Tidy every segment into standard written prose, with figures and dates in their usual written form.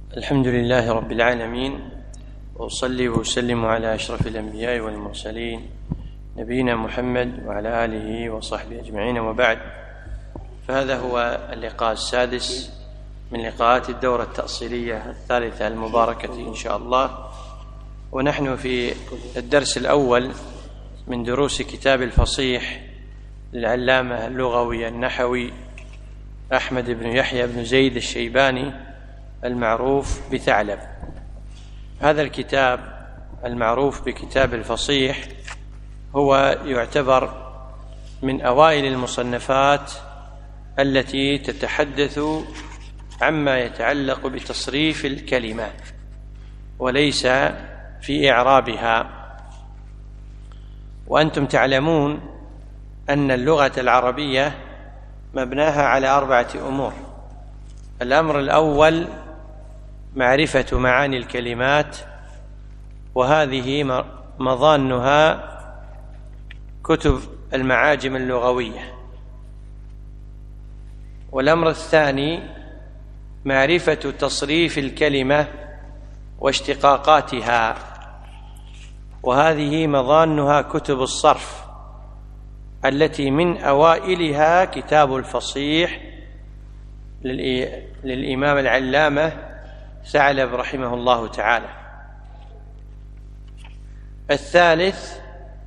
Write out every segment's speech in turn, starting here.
الحمد لله رب العالمين، وأصلي وأسلم على أشرف الأنبياء والمرسلين نبينا محمد وعلى آله وصحبه أجمعين، وبعد. فهذا هو اللقاء السادس من لقاءات الدورة التأصيلية الثالثة المباركة إن شاء الله، ونحن في الدرس الأول من دروس كتاب الفصيح للعلامة اللغوي النحوي أحمد بن يحيى بن زيد الشيباني المعروف بثعلب. هذا الكتاب المعروف بكتاب الفصيح هو يعتبر من أوائل المصنفات التي تتحدث عما يتعلق بتصريف الكلمة وليس في إعرابها. وأنتم تعلمون أن اللغة العربية مبناها على 4 أمور. الأمر الأول معرفة معاني الكلمات، وهذه مظانها كتب المعاجم اللغوية. والأمر الثاني معرفة تصريف الكلمة واشتقاقاتها، وهذه مظانها كتب الصرف التي من أوائلها كتاب الفصيح للإمام العلامة ثعلب رحمه الله تعالى. الثالث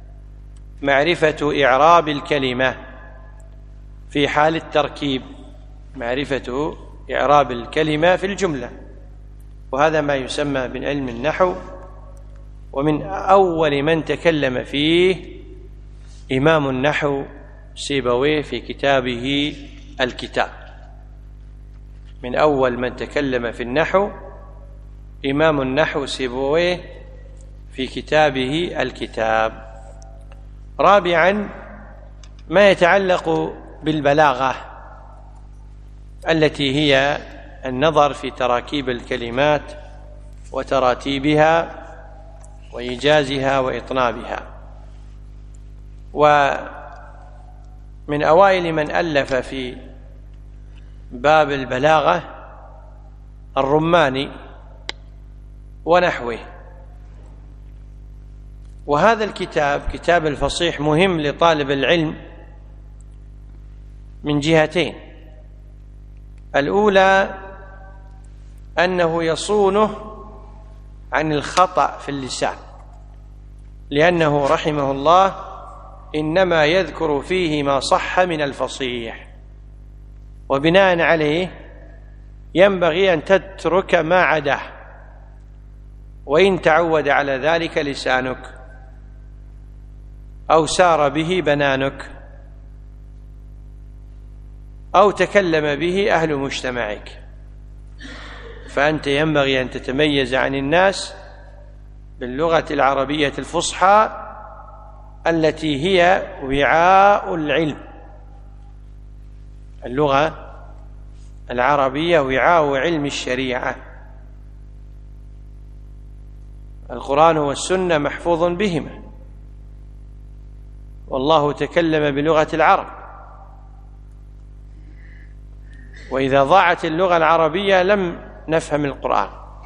معرفة إعراب الكلمة في حال التركيب، معرفة إعراب الكلمة في الجملة، وهذا ما يسمى من علم النحو. ومن أول من تكلم فيه إمام النحو سيبويه في كتابه الكتاب. من أول من تكلم في النحو إمام النحو سيبويه في كتابه الكتاب. رابعا ما يتعلق بالبلاغة التي هي النظر في تراكيب الكلمات وتراتيبها وإيجازها وإطنابها. ومن أوائل من ألف في باب البلاغة الرماني ونحوه. وهذا الكتاب كتاب الفصيح مهم لطالب العلم من جهتين. الأولى أنه يصونه عن الخطأ في اللسان، لأنه رحمه الله إنما يذكر فيه ما صح من الفصيح، وبناء عليه ينبغي أن تترك ما عداه، وإن تعود على ذلك لسانك أو سار به بنانك أو تكلم به أهل مجتمعك، فأنت ينبغي أن تتميز عن الناس باللغة العربية الفصحى التي هي وعاء العلم. اللغة العربية وعاء علم الشريعة، القرآن والسنة محفوظ بهما، والله تكلم بلغة العرب. وإذا ضاعت اللغة العربية لم نفهم القرآن.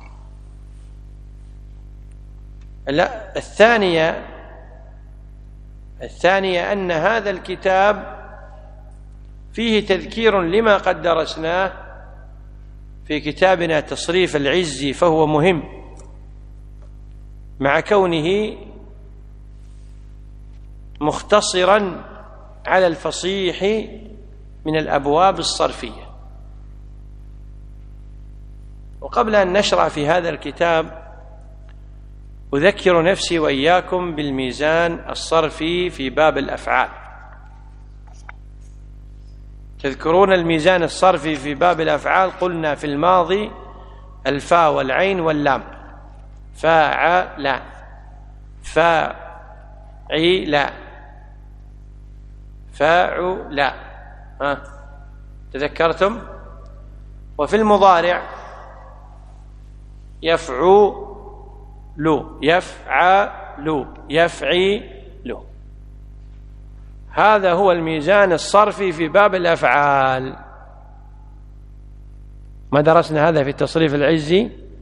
الثانية أن هذا الكتاب فيه تذكير لما قد درسناه في كتابنا تصريف العزي، فهو مهم مع كونه مختصرا على الفصيح من الأبواب الصرفية. وقبل أن نشرع في هذا الكتاب أذكر نفسي وإياكم بالميزان الصرفي في باب الأفعال. تذكرون الميزان الصرفي في باب الأفعال؟ قلنا في الماضي الفاء والعين واللام، فاعل، فاعل، فاعل، تذكرتم؟ وفي المضارع يفعل، يفعل، يفعل. هذا هو الميزان الصرفي في باب الأفعال. ما درسنا هذا في التصريف العزي؟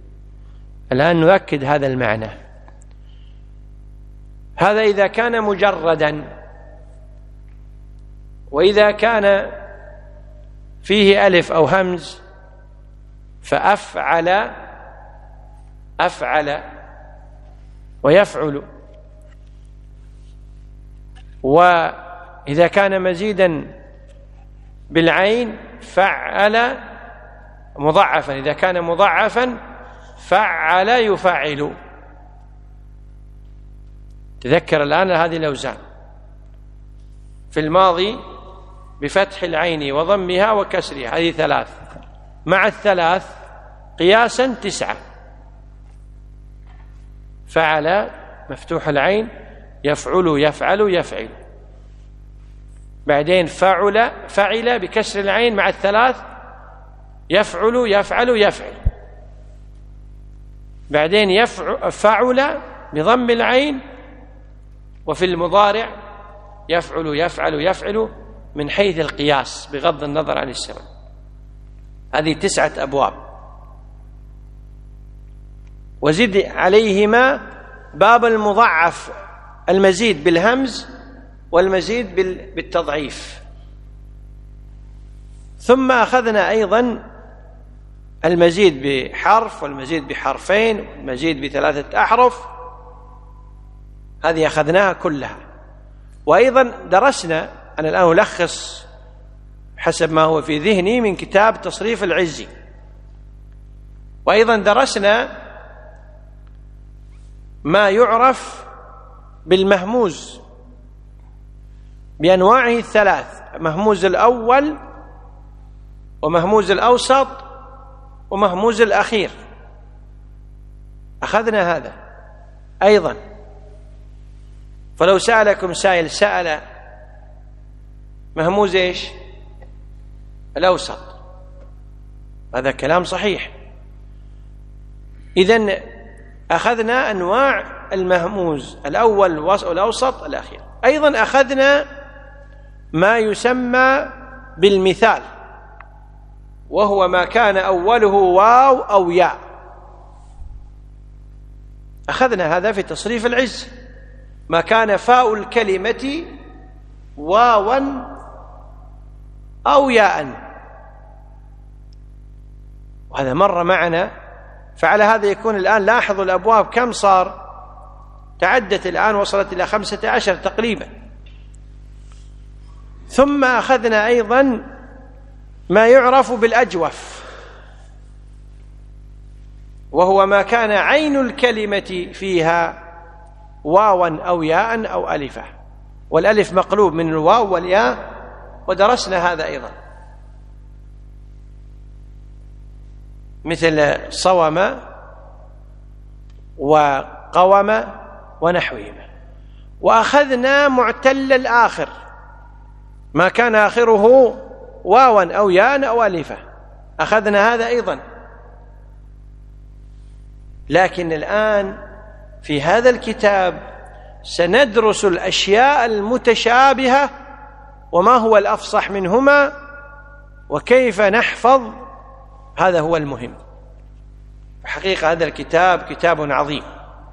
الآن نؤكد هذا المعنى. هذا إذا كان مجردا، وإذا كان فيه ألف أو همز فأفعل أفعل ويفعل. وإذا كان مزيدا بالعين فعل مضاعفا، إذا كان مضاعفا فعل يفعل. تذكر الآن هذه الأوزان. في الماضي بفتح العين وضمها وكسرها، هذه 3، مع 3 قياسا 9. فعل مفتوح العين، يفعل يفعل يفعل. بعدين فعل بكسر العين مع 3 يفعل يفعل يفعل. بعدين فعل بضم العين، وفي المضارع يفعل يفعل يفعل من حيث القياس بغض النظر عن السبب. هذه 9 أبواب. وزد عليهما باب المضاعف، المزيد بالهمز والمزيد بالتضعيف. ثم أخذنا أيضا المزيد بحرف والمزيد بحرفين والمزيد ب3 أحرف، هذه أخذناها كلها. وأيضا درسنا، أنا الآن ألخص حسب ما هو في ذهني من كتاب تصريف العزي، وأيضا درسنا ما يعرف بالمهموز بأنواعه 3، مهموز الأول ومهموز الأوسط ومهموز الأخير. أخذنا هذا أيضا. فلو سألكم سائل سأل مهموز إيش؟ الأوسط، هذا كلام صحيح. إذن أخذنا أنواع المهموز الأول والأوسط الأخير. أيضا أخذنا ما يسمى بالمثال، وهو ما كان أوله واو أو ياء. أخذنا هذا في تصريف العز، ما كان فاء الكلمة واوا أو ياء، وهذا مر معنا. فعلى هذا يكون الآن لاحظوا الأبواب كم صار، تعدت الآن، وصلت إلى 15 تقريبا. ثم أخذنا أيضا ما يعرف بالأجوف، وهو ما كان عين الكلمة فيها واوا أو ياء أو ألفا، والألف مقلوب من الواو والياء، ودرسنا هذا أيضا، مثل صوم وقوم ونحوهما. وأخذنا معتل الآخر، ما كان آخره واوا أو ياء أو ألفا، أخذنا هذا أيضا. لكن الآن في هذا الكتاب سندرس الأشياء المتشابهة وما هو الأفصح منهما وكيف نحفظ، هذا هو المهم. حقيقة هذا الكتاب كتاب عظيم،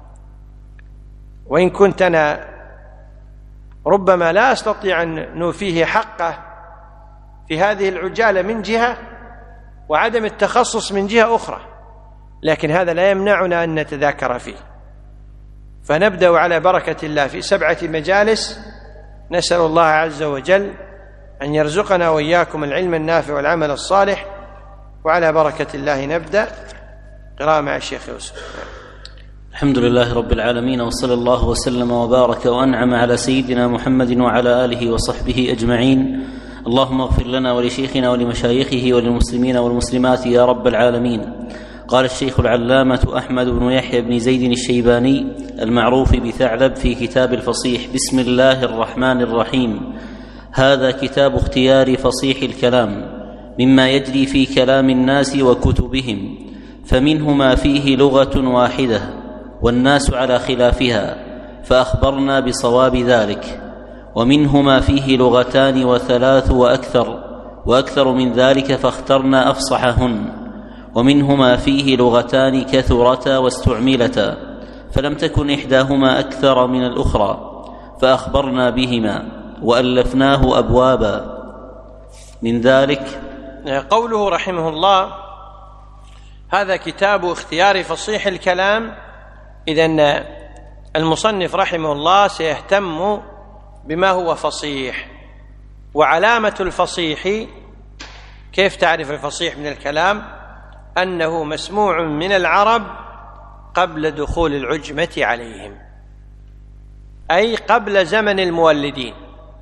وإن كنت أنا ربما لا أستطيع أن نوفيه حقه في هذه العجالة من جهة، وعدم التخصص من جهة أخرى، لكن هذا لا يمنعنا أن نتذاكر فيه. فنبدأ على بركة الله في 7 مجالس، نسأل الله عز وجل أن يرزقنا وإياكم العلم النافع والعمل الصالح. وعلى بركة الله نبدأ قراءة مع الشيخ يوسف. الحمد لله رب العالمين، وصلى الله وسلم وبارك وأنعم على سيدنا محمد وعلى آله وصحبه أجمعين. اللهم اغفر لنا ولشيخنا ولمشايخه وللمسلمين والمسلمات يا رب العالمين. قال الشيخ العلامة أحمد بن يحيى بن زيد الشيباني المعروف بثعلب في كتاب الفصيح: بسم الله الرحمن الرحيم. هذا كتاب اختيار فصيح الكلام مما يجري في كلام الناس وكتبهم، فمنه ما فيه لغة واحدة والناس على خلافها فأخبرنا بصواب ذلك، ومنه ما فيه لغتان و3 وأكثر من ذلك فاخترنا أفصحهن، ومنهما فيه لغتان كثرتا واستعملتا فلم تكن إحداهما أكثر من الأخرى فأخبرنا بهما وألفناه أبوابا. من ذلك قوله رحمه الله: هذا كتاب اختيار فصيح الكلام. إذن المصنف رحمه الله سيهتم بما هو فصيح، وعلامة الفصيح، كيف تعرف الفصيح من الكلام؟ أنه مسموع من العرب قبل دخول العجمة عليهم، أي قبل زمن المولدين.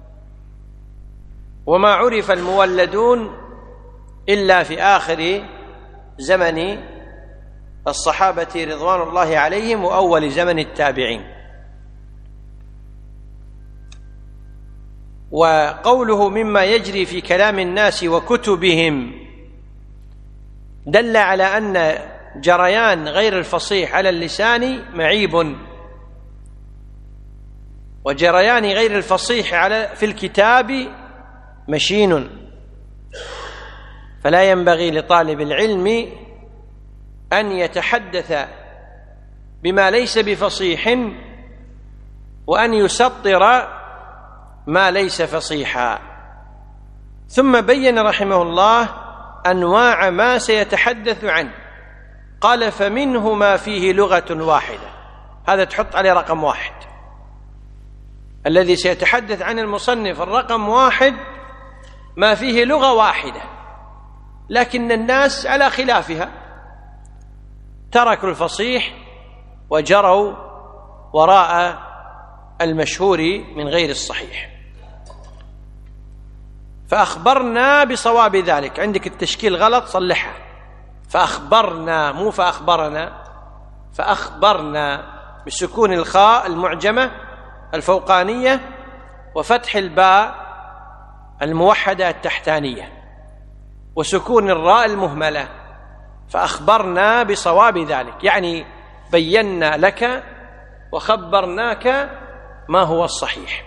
وما عرف المولدون إلا في آخر زمن الصحابة رضوان الله عليهم وأول زمن التابعين. وقوله مما يجري في كلام الناس وكتبهم دل على أن جريان غير الفصيح على اللسان معيب، وجريان غير الفصيح في الكتاب مشين، فلا ينبغي لطالب العلم أن يتحدث بما ليس بفصيح وأن يسطر ما ليس فصيحا. ثم بين رحمه الله أنواع ما سيتحدث عنه، قال: فمنه ما فيه لغة واحدة. هذا تحط عليه رقم 1. الذي سيتحدث عن المصنف الرقم 1 ما فيه لغة واحدة، لكن الناس على خلافها، تركوا الفصيح وجروا وراء المشهور من غير الصحيح. فأخبرنا بصواب ذلك. عندك التشكيل غلط، صلحها. فأخبرنا، مو فأخبرنا، فأخبرنا بسكون الخاء المعجمة الفوقانية وفتح الباء الموحدة التحتانية وسكون الراء المهملة. فأخبرنا بصواب ذلك، يعني بينا لك وخبرناك ما هو الصحيح.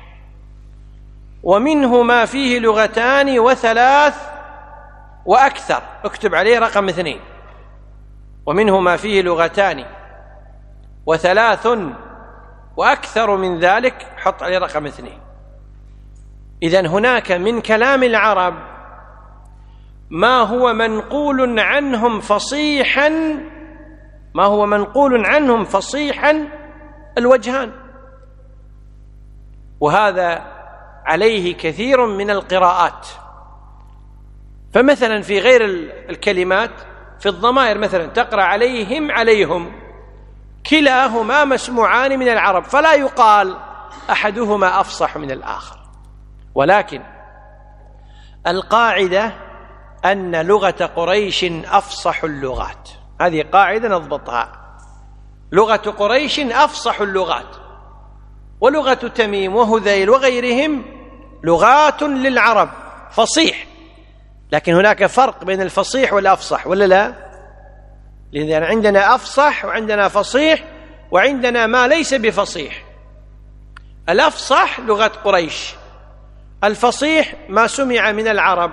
ومنه ما فيه لغتان وثلاث وأكثر، اكتب عليه رقم 2. ومنه ما فيه لغتان وثلاث وأكثر من ذلك، حط عليه رقم 2. إذن هناك من كلام العرب ما هو منقول عنهم فصيحا، ما هو منقول عنهم فصيحا الوجهان، وهذا عليه كثير من القراءات. فمثلا في غير الكلمات، في الضمائر مثلا تقرأ عليهم عليهم، كلاهما مسموعان من العرب، فلا يقال أحدهما أفصح من الآخر. ولكن القاعدة أن لغة قريش أفصح اللغات، هذه قاعدة نضبطها. لغة قريش أفصح اللغات، ولغة تميم وهذيل وغيرهم لغات للعرب فصيح، لكن هناك فرق بين الفصيح والأفصح، ولا لا؟ لأن عندنا أفصح وعندنا فصيح وعندنا ما ليس بفصيح. الأفصح لغة قريش، الفصيح ما سمع من العرب،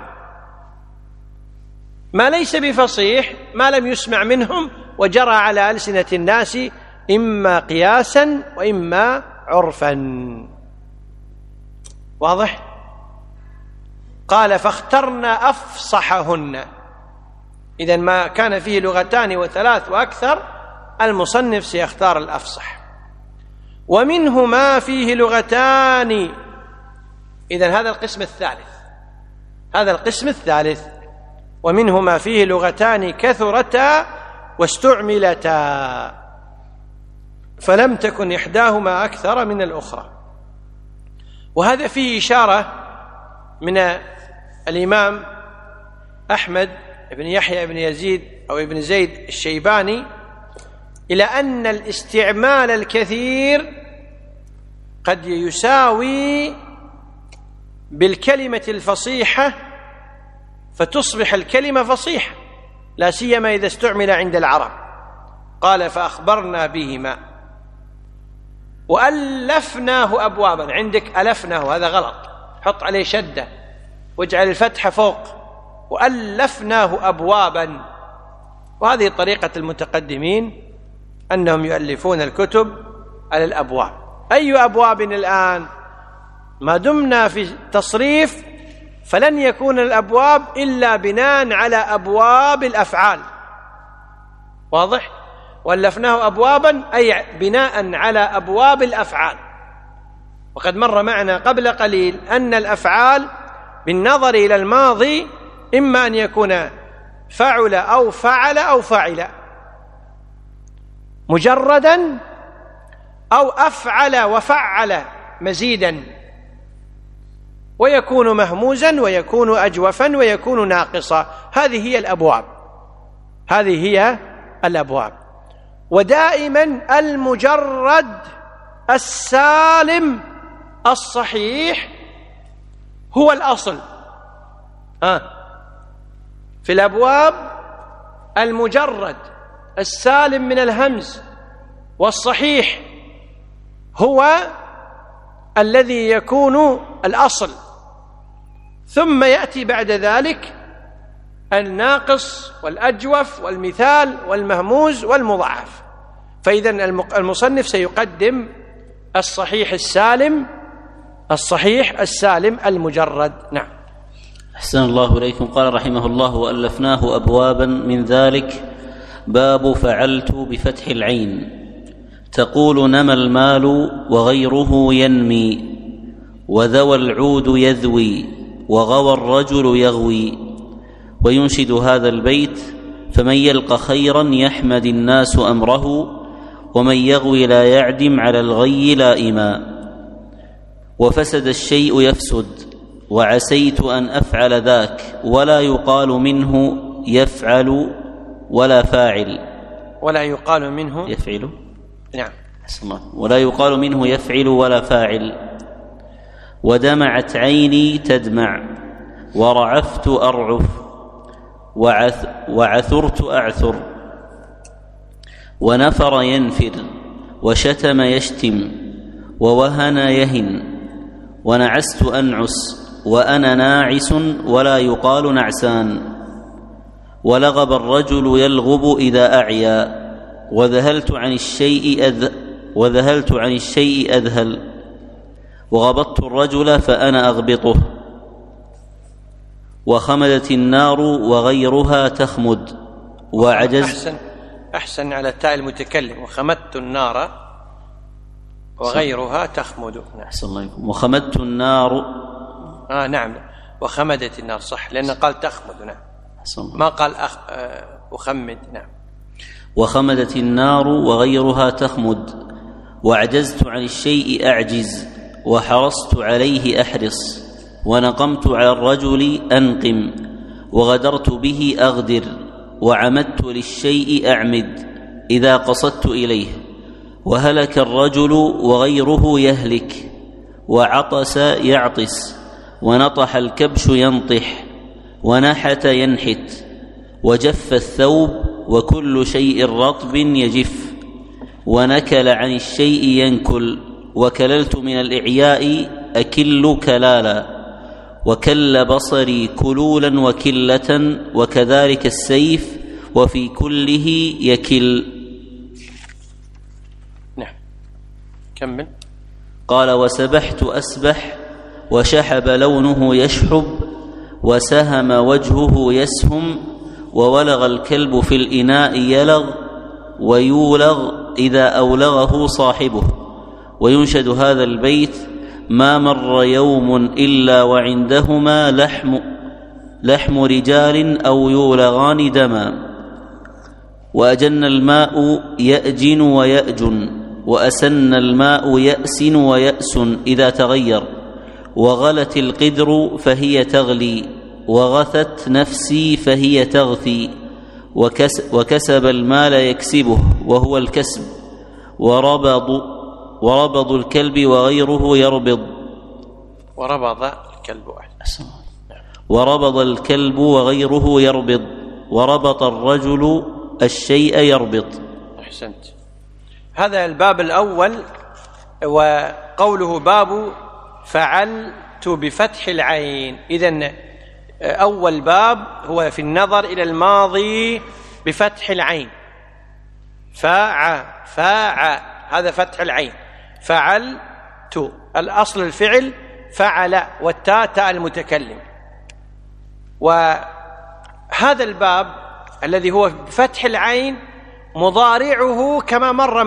ما ليس بفصيح ما لم يسمع منهم وجرى على ألسنة الناس إما قياسا وإما عرفا. واضح؟ قال: فاخترنا أفصحهن. إذن ما كان فيه لغتان وثلاث وأكثر، المصنف سيختار الأفصح. ومنه ما فيه لغتان. إذن هذا القسم الثالث، هذا القسم الثالث. ومنه ما فيه لغتان كثرتا واستعملتا فلم تكن إحداهما أكثر من الأخرى. وهذا فيه إشارة من الإمام أحمد بن يحيى بن يزيد أو ابن زيد الشيباني إلى أن الاستعمال الكثير قد يساوي بالكلمة الفصيحة فتصبح الكلمة فصيحة، لا سيما إذا استعمل عند العرب. قال: فأخبرنا بهما وألفناه أبوابا. عندك ألفناه، هذا غلط، حط عليه شدة واجعل الفتحة فوق. وألفناه أبوابا، وهذه طريقة المتقدمين أنهم يؤلفون الكتب على الأبواب. أي أبواب الآن؟ ما دمنا في تصريف فلن يكون الأبواب إلا بناء على أبواب الأفعال، واضح؟ وألفناه أبوابا أي بناء على أبواب الأفعال. وقد مر معنا قبل قليل أن الأفعال بالنظر إلى الماضي إما أن يكون فعل أو فعل أو فاعل، مجردا أو أفعل وفعل مزيدا، ويكون مهموزا ويكون أجوفا ويكون ناقصا. هذه هي الأبواب، هذه هي الأبواب. ودائما المجرد السالم الصحيح هو الأصل. في الأبواب المجرد السالم من الهمز والصحيح هو الذي يكون الأصل، ثم يأتي بعد ذلك الناقص والأجوف والمثال والمهموز والمضاعف. فإذا المصنف سيقدم الصحيح السالم المجرد. نعم. أحسن الله إليكم. قال رحمه الله: وألفناه أبوابا، من ذلك باب فعلت بفتح العين، تقول نمى المال وغيره ينمي، وذوى العود يذوي، وغوى الرجل يغوي. وينشد هذا البيت: فمن يلق خيرا يحمد الناس أمره، ومن يغوي لا يعدم على الغي لائما. وفسد الشيء يفسد، وعسيت أن أفعل ذاك، ولا يقال منه يفعل ولا فاعل. ولا يقال منه يفعل. نعم. ولا يقال منه يفعل ولا فاعل. ودمعت عيني تدمع، ورعفت أرعف، وعثرت أعثر، ونفر ينفر، وشتم يشتم، ووهن يهن، ونعست أنعس، وأنا ناعس ولا يقال نعسان. ولغب الرجل يلغب إذا أعيا، وذهلت عن الشيء أذهل، وغبطت الرجل فأنا أغبطه. وخمدت النار وغيرها تخمد، وعجزت. أحسن على التاء المتكلم. وخمدت النار وغيرها تخمد. أحسن الله عليكم. وخمدت النار. نعم، وخمدت النار صح، لأن قال تخمد. نعم، ما قال أخمد. نعم. وخمدت النار وغيرها تخمد، وعجزت عن الشيء أعجز، وحرصت عليه أحرص، ونقمت على الرجل أنقم، وغدرت به أغدر، وعمدت للشيء أعمد إذا قصدت إليه. وهلك الرجل وغيره يهلك، وعطس يعطس، ونطح الكبش ينطح، ونحت ينحت، وجف الثوب، وكل شيء رطب يجف، ونكل عن الشيء ينكل. وكللت من الإعياء أكل كلالا، وكل بصري كلولا وكلة، وكذلك السيف، وفي كله يكل. نعم، كمل. قال: وسبحت أسبح، وشحب لونه يشحب، وسهم وجهه يسهم، وولغ الكلب في الإناء يلغ، ويولغ إذا أولغه صاحبه. وينشد هذا البيت: ما مر يوم إلا وعندهما لحم رجال أو يولغان دما. وأجن الماء يأجن ويأجن، وأسن الماء يأسن ويأس إذا تغير. وغلت القدر فهي تغلي، وغثت نفسي فهي تغثي. وكسب المال يكسبه وهو الكسب. وربض الكلب وغيره يربض. وربض الكلب وربض الكلب وغيره يربض، وربط الرجل الشيء يربط. أحسنت. هذا الباب الأول، وقوله باب فعلت بفتح العين. إذن أول باب هو في النظر إلى الماضي بفتح العين، هذا فتح العين. فعلت، الأصل الفعل فعل، والتاء تاء المتكلم. وهذا الباب الذي هو بفتح العين مضارعه كما مر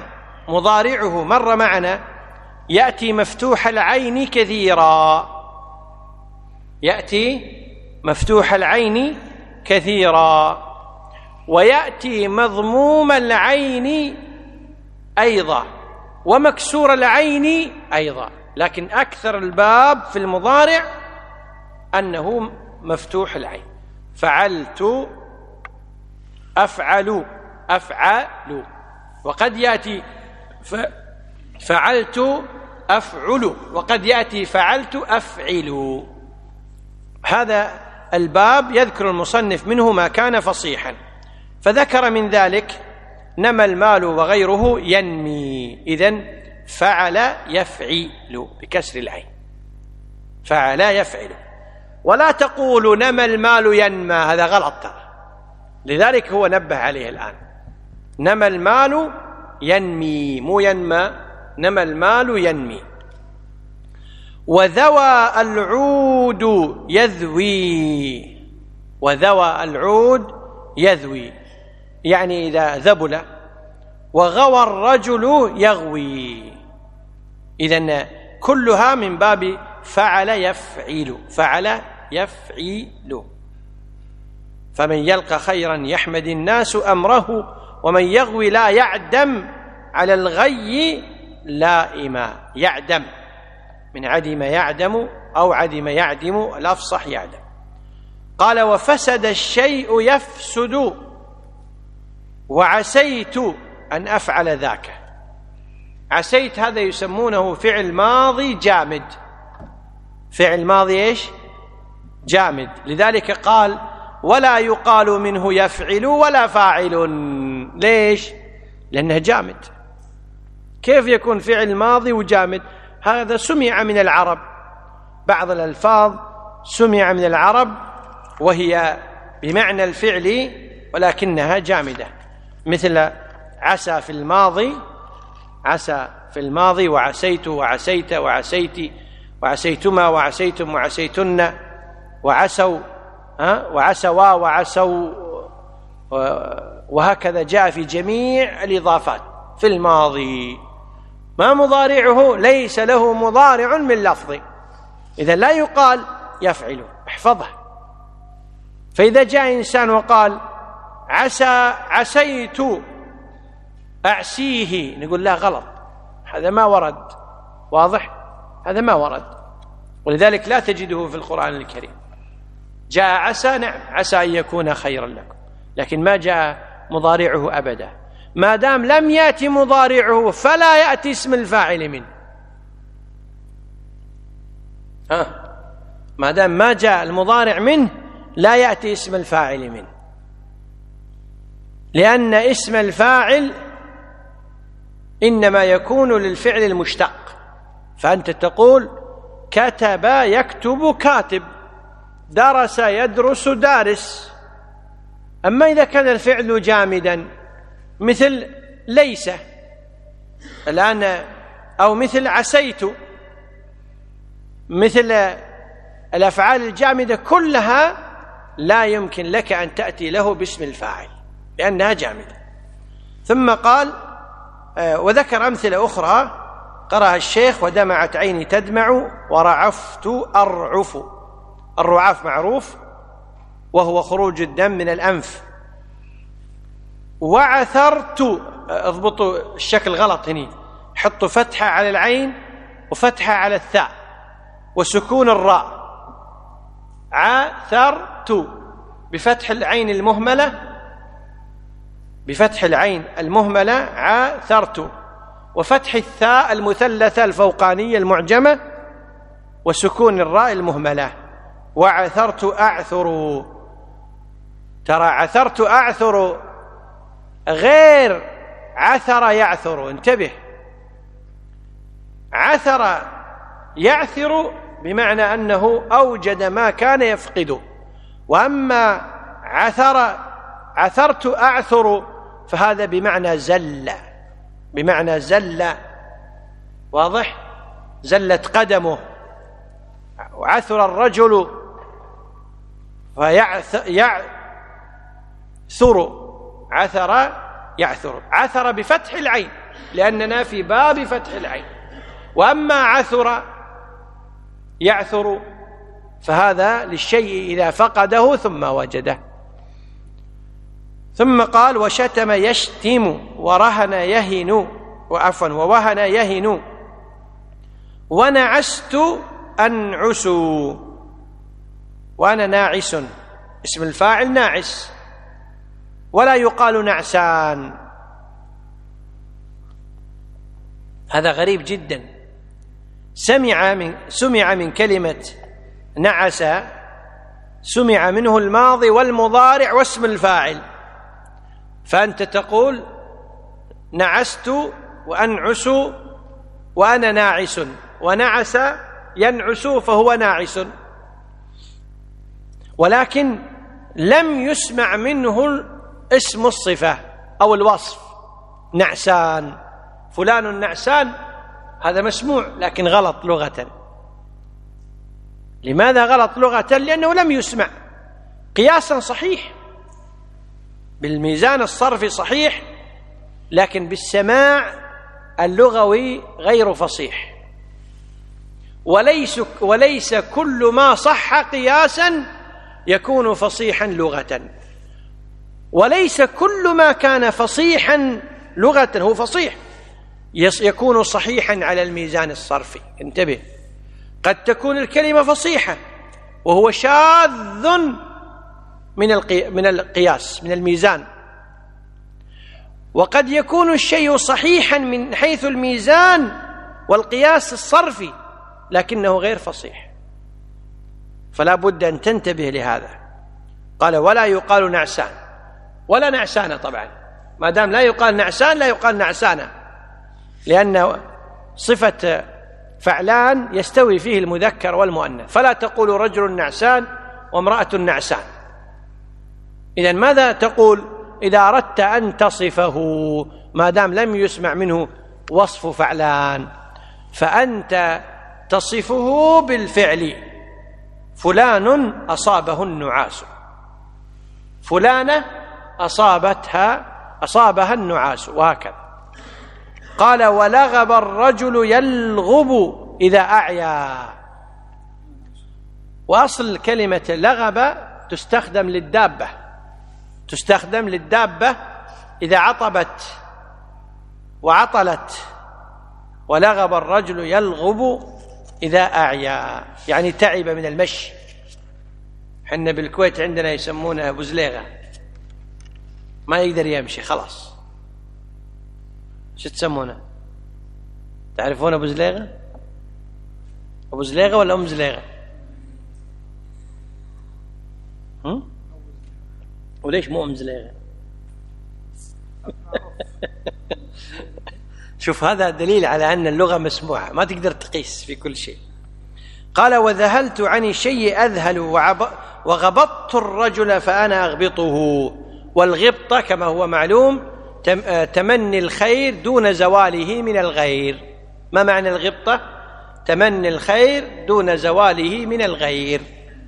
معنا يأتي مفتوح العين كثيرا، ويأتي مضموم العين أيضا ومكسور العين أيضا، لكن أكثر الباب في المضارع أنه مفتوح العين. فعلت، أفعل، وقد يأتي فعلت أفعل، وقد يأتي فعلت أفعل. هذا الباب يذكر المصنف منه ما كان فصيحا، فذكر من ذلك نمى المال وغيره ينمي. إذن فعل يفعل بكسر العين، فعل يفعل. ولا تقول نمى المال ينمى، هذا غلط، لذلك هو نبه عليه الآن. نمى المال ينمي، مو ينمى، نمى المال ينمي. وذوى العود يذوي، يعني إذا ذبل. وغوى الرجل يغوي. إذن كلها من باب فعل يفعل. فمن يلقى خيرا يحمد الناس أمره، ومن يغوي لا يعدم على الغي لائما. يعدم من عدم يعدم أو عدم يعدم، الأفصح يعدم. قال وفسد الشيء يفسد، وعسيت أن أفعل ذاك. عسيت هذا يسمونه فعل ماضي جامد، فعل ماضي إيش؟ جامد. لذلك قال ولا يقال منه يفعل ولا فاعل. ليش؟ لأنه جامد. كيف يكون فعل ماضي وجامد؟ هذا سمع من العرب، بعض الألفاظ سمع من العرب وهي بمعنى الفعل ولكنها جامدة، مثل عسى في الماضي، وعسيت وعسيت وعسيت وعسيتما وعسيتم وعسيتن، وعسوا وعسوا وعسوا، وهكذا جاء في جميع الإضافات في الماضي. ما مضارعه؟ ليس له مضارع من لفظ، إذا لا يقال يفعل، احفظه. فإذا جاء إنسان وقال عسيت أعسيه، نقول لا، غلط، هذا ما ورد، واضح؟ هذا ما ورد، ولذلك لا تجده في القرآن الكريم. جاء عسى، نعم، عسى أن يكون خيرا لكم، لكن ما جاء مضارعه أبدا. ما دام لم يأتي مضارعه فلا يأتي اسم الفاعل منه. ما دام ما جاء المضارع منه لا يأتي اسم الفاعل منه، لأن اسم الفاعل إنما يكون للفعل المشتق. فأنت تقول كتب يكتب كاتب، درس يدرس دارس. أما إذا كان الفعل جامدا مثل ليس الآن، أو مثل عسيت، مثل الأفعال الجامدة كلها لا يمكن لك أن تأتي له باسم الفاعل لأنها جامدة. ثم قال وذكر أمثلة أخرى قرأها الشيخ: ودمعت عيني تدمع ورعفت أرعف. الرعاف معروف وهو خروج الدم من الأنف. وعثرت، اضبطوا الشكل غلط هنا، حطوا فتحة على العين وفتحة على الثاء وسكون الراء. عثرت بفتح العين المهملة، عثرت، وفتح الثاء المثلثة الفوقانية المعجمة وسكون الراء المهملة. وعثرت أعثر. ترى عثرت أعثر غير عثر يعثر، انتبه. عثر يعثر بمعنى أنه أوجد ما كان يفقده، وأما عثر عثرت أعثر، فهذا بمعنى زل، بمعنى زل، واضح؟ زلت قدمه. وعثر الرجل فيعثر، عثر يعثر، عثر بفتح العين لأننا في باب فتح العين. وأما عثر يعثر فهذا للشيء إذا فقده ثم وجده. ثم قال وشتم يشتم ورهن يهن، ووهن يهن، ونعست أنعس، وأنا ناعس، اسم الفاعل ناعس، ولا يقال نعسان. هذا غريب جدا. سمع من كلمة نعس، سمع منه الماضي والمضارع واسم الفاعل، فأنت تقول نعست وأنعس وأنا ناعس، ونعس ينعس فهو ناعس، ولكن لم يسمع منه اسم الصفة أو الوصف. نعسان، فلان نعسان، هذا مسموع لكن غلط لغة. لماذا غلط لغة؟ لأنه لم يسمع. قياسا صحيح، بالميزان الصرفي صحيح، لكن بالسماع اللغوي غير فصيح. وليس كل ما صح قياسا يكون فصيحا لغة، وليس كل ما كان فصيحا لغة هو فصيح يكون صحيحا على الميزان الصرفي. انتبه، قد تكون الكلمة فصيحة وهو شاذ من القياس، من الميزان، وقد يكون الشيء صحيحا من حيث الميزان والقياس الصرفي لكنه غير فصيح. فلا بد أن تنتبه لهذا. قال ولا يقال نعسان، ولا نعسان طبعا، ما دام لا يقال نعسان لا يقال نعسانة، لأن صفة فعلان يستوي فيه المذكر والمؤنث، فلا تقول رجل نعسان وامرأة نعسان. إذن ماذا تقول إذا أردت أن تصفه ما دام لم يسمع منه وصف فعلان؟ فأنت تصفه بالفعل. فلان أصابه النعاس، فلانة أصابها النعاس، وهكذا. قال ولغب الرجل يلغب إذا أعيا. وأصل كلمة لغب تستخدم للدابة إذا عطبت وعطلت. ولغب الرجل يلغب إذا أعيا، يعني تعب من المشي. حنا بالكويت عندنا يسمونه أبو زليغة، ما يقدر يمشي خلاص. شو تسمونه؟ تعرفون أبو زليغة؟ أبو زليغة ولا أم زليغة؟ وليش مو أم زليغة؟ شوف، هذا دليل على أن اللغة مسموعة، ما تقدر تقيس في كل شيء. قال وذهلت عن الشيء أذهل وغبطت الرجل فأنا أغبطه. والغبطة كما هو معلوم تمني الخير دون زواله من الغير. ما معنى الغبطة؟ تمني الخير دون زواله من الغير.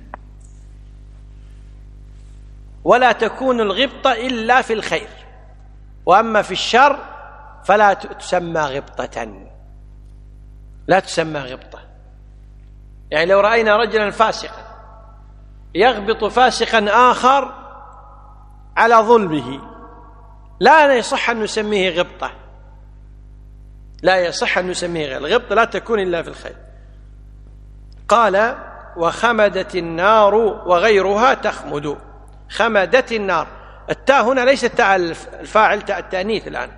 ولا تكون الغبطة إلا في الخير، وأما في الشر فلا تسمى غبطة، لا تسمى غبطة. يعني لو رأينا رجلا فاسقا يغبط فاسقا آخر على ظلمه لا يصح أن نسميه غبطة، لا يصح أن نسميه غير الغبطة، لا تكون إلا في الخير. قال وخمدت النار وغيرها تخمد. خمدت النار، التاء هنا ليست تاء الفاعل، تاء التأنيث الآن.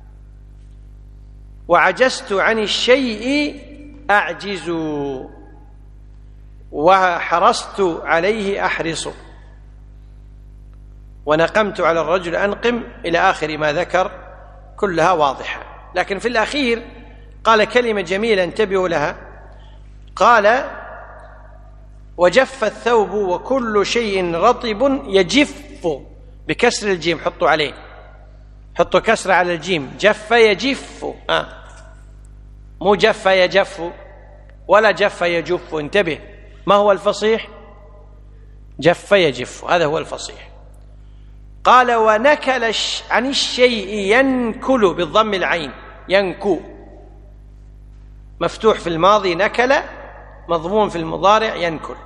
وعجزت عن الشيء أعجز، وحرصت عليه أحرص، ونقمت على الرجل أنقم، إلى آخر ما ذكر، كلها واضحة. لكن في الأخير قال كلمة جميلة انتبهوا لها. قال وجف الثوب وكل شيء رطب يجف بكسر الجيم، حطوا عليه، حطوا كسر على الجيم. جف يجف، مو جف يجف ولا جف يجف، انتبه، ما هو الفصيح؟ جف يجف، هذا هو الفصيح. قال ونكل عن الشيء ينكل بالضم العين، ينكو، مفتوح في الماضي نكل، مضموم في المضارع ينكل.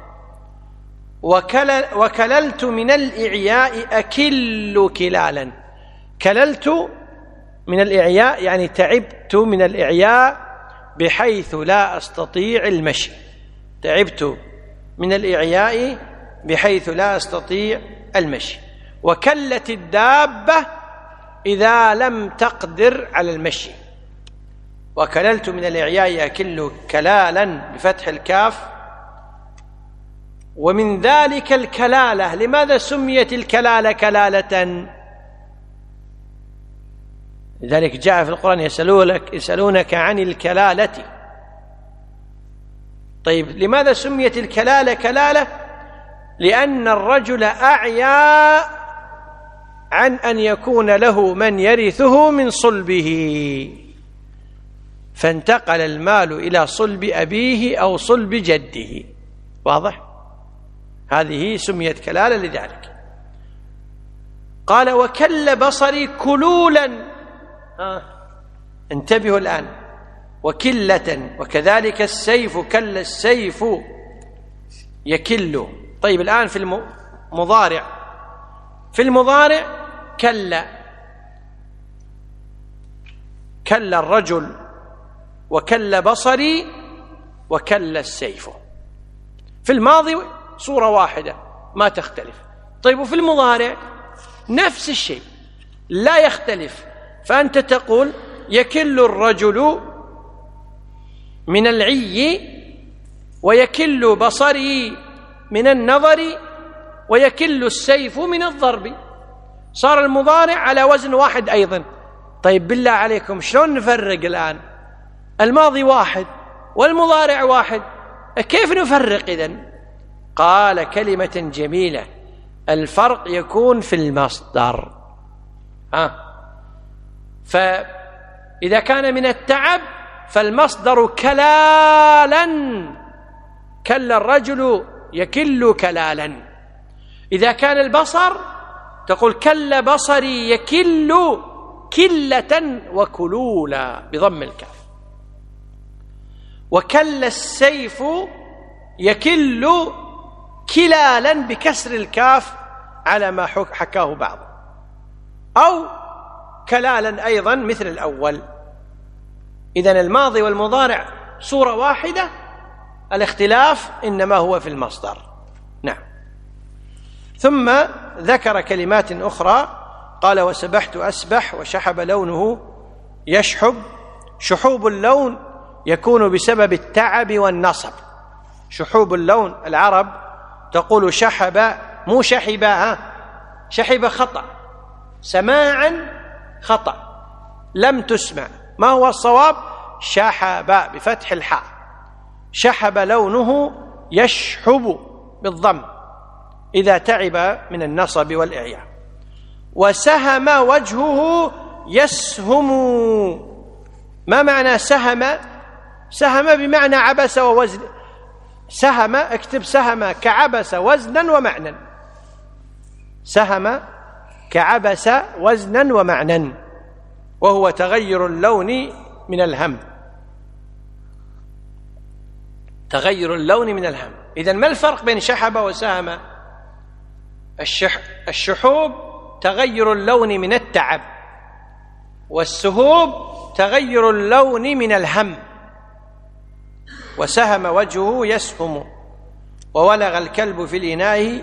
وكللت من الإعياء أكل كلالا. كللت من الإعياء يعني تعبت من الإعياء بحيث لا أستطيع المشي. تعبت من الإعياء بحيث لا أستطيع المشي. وكلت الدابة إذا لم تقدر على المشي. وكللت من الإعياء أكل كلالا بفتح الكاف. ومن ذلك الكلالة. لماذا سميت الكلالة كلالة؟ لذلك جاء في القرآن يسألونك عن الكلالة. طيب لماذا سميت الكلالة كلالة؟ لأن الرجل أعيا عن أن يكون له من يرثه من صلبه، فانتقل المال إلى صلب أبيه أو صلب جده. واضح؟ هذه سميت كلالة لذلك. قال وكل بصري كلولا. انتبهوا الآن، وكلة. وكذلك السيف، كل السيف يكل. طيب الآن في المضارع، في المضارع كل الرجل وكل بصري وكل السيف. في الماضي صورة واحدة ما تختلف. طيب وفي المضارع نفس الشيء لا يختلف. فأنت تقول يكل الرجل من العي، ويكل بصري من النظر، ويكل السيف من الضرب. صار المضارع على وزن واحد أيضا. طيب بالله عليكم شلون نفرق الآن؟ الماضي واحد والمضارع واحد، كيف نفرق إذن؟ قال كلمة جميلة، الفرق يكون في المصدر. فإذا كان من التعب فالمصدر كلالا، كل الرجل يكل كلالا. إذا كان البصر تقول كل بصري يكل كلة وكلولا بضم الكاف. وكل السيف يكل كلالا بكسر الكاف على ما حكاه بعض، أو كلالا أيضا مثل الأول. إذن الماضي والمضارع صورة واحدة، الاختلاف إنما هو في المصدر. نعم. ثم ذكر كلمات أخرى. قال وسبحت أسبح، وشحب لونه يشحب. شحوب اللون يكون بسبب التعب والنصب. شحوب اللون العرب تقول شحب، مو شحب، شحب خطأ، سماعا خطأ، لم تسمع. ما هو الصواب؟ شحب بفتح الحاء. شحب لونه يشحب بالضم إذا تعب من النصب والإعياء. وسهم وجهه يسهم. ما معنى سهم؟ سهم بمعنى عبس ووزن. سهم، اكتب سهم كعبس وزنا ومعنى. سهم كعبس وزنا ومعنى، وهو تغير اللون من الهم. تغير اللون من الهم. إذن ما الفرق بين شحب وسهم؟ الشحوب تغير اللون من التعب، والسهوب تغير اللون من الهم. وسهم وجهه يسهم. وولغ الكلب في الإناء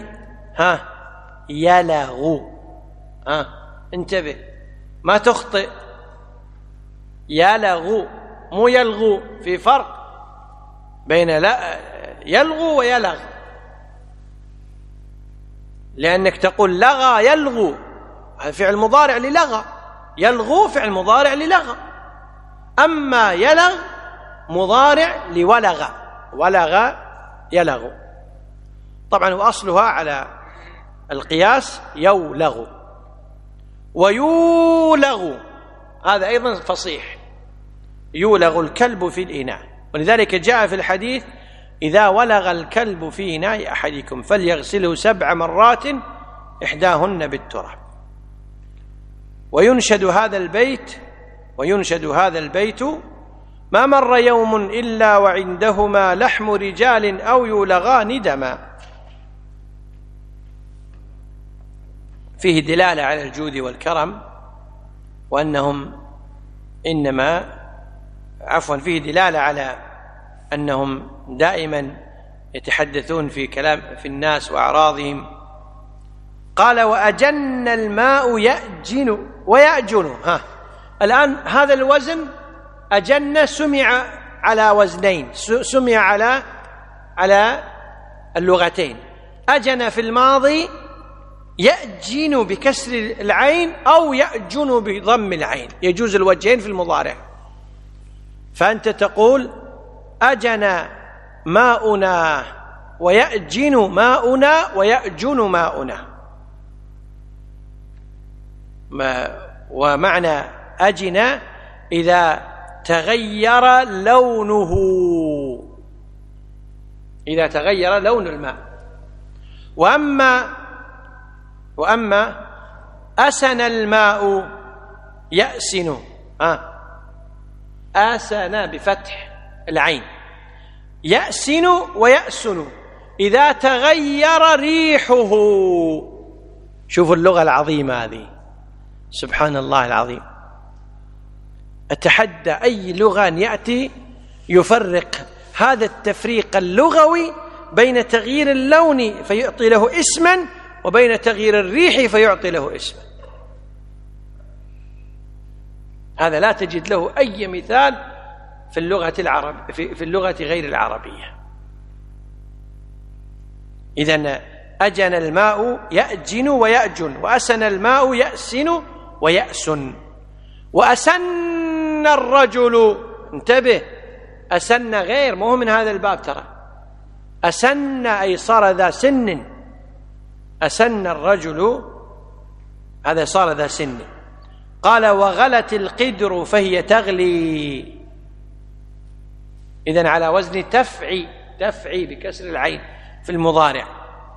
يلغ. انتبه ما تخطئ، يلغ مو يلغو، في فرق بين يلغو ويلغ. لأنك تقول لغى يلغو، هذا فعل مضارع للغى، يلغو فعل مضارع للغى. أما يلغ مضارع لولغ، ولغ يلغ. طبعا وأصلها على القياس يولغ. ويولغ، هذا أيضا فصيح، يولغ الكلب في الإناء. ولذلك جاء في الحديث: إذا ولغ الكلب في إناء أحدكم فليغسله 7 مرات إحداهن بالتراب. وينشد هذا البيت: ما مر يوم إلا وعندهما لحم رجال أو يولغان دما. فيه دلالة على الجود والكرم، وأنهم فيه دلالة على أنهم دائما يتحدثون في كلام في الناس وأعراضهم. قال: وأجن الماء يأجن ويأجن. الآن هذا الوزن أجن سمع على وزنين، سمع على اللغتين. أجن في الماضي، يأجن بكسر العين أو يأجن بضم العين، يجوز الوجهين في المضارع. فأنت تقول: أجن ماؤنا ويأجن ماؤنا ويأجن ماؤنا. ومعنى أجن إذا تغير لونه، إذا تغير لون الماء. وأما أسن الماء يأسن، آسن بفتح العين، يأسن ويأسن إذا تغير ريحه. شوفوا اللغة العظيمة هذه، سبحان الله العظيم. أتحدى أي لغة أن يأتي يفرق هذا التفريق اللغوي بين تغيير اللون فيعطي له اسما وبين تغيير الريح فيعطي له اسما. هذا لا تجد له أي مثال في اللغة غير العربية. إذن أجن الماء يأجن ويأجن، وأسن الماء يأسن ويأسن. وأسن الرجل، انتبه، أسن غير، مو من هذا الباب ترى. أسن أي صار ذا سن، أسن الرجل هذا صار ذا سن. قال: وغلت القدر فهي تغلي. إذن على وزن تفعي بكسر العين في المضارع.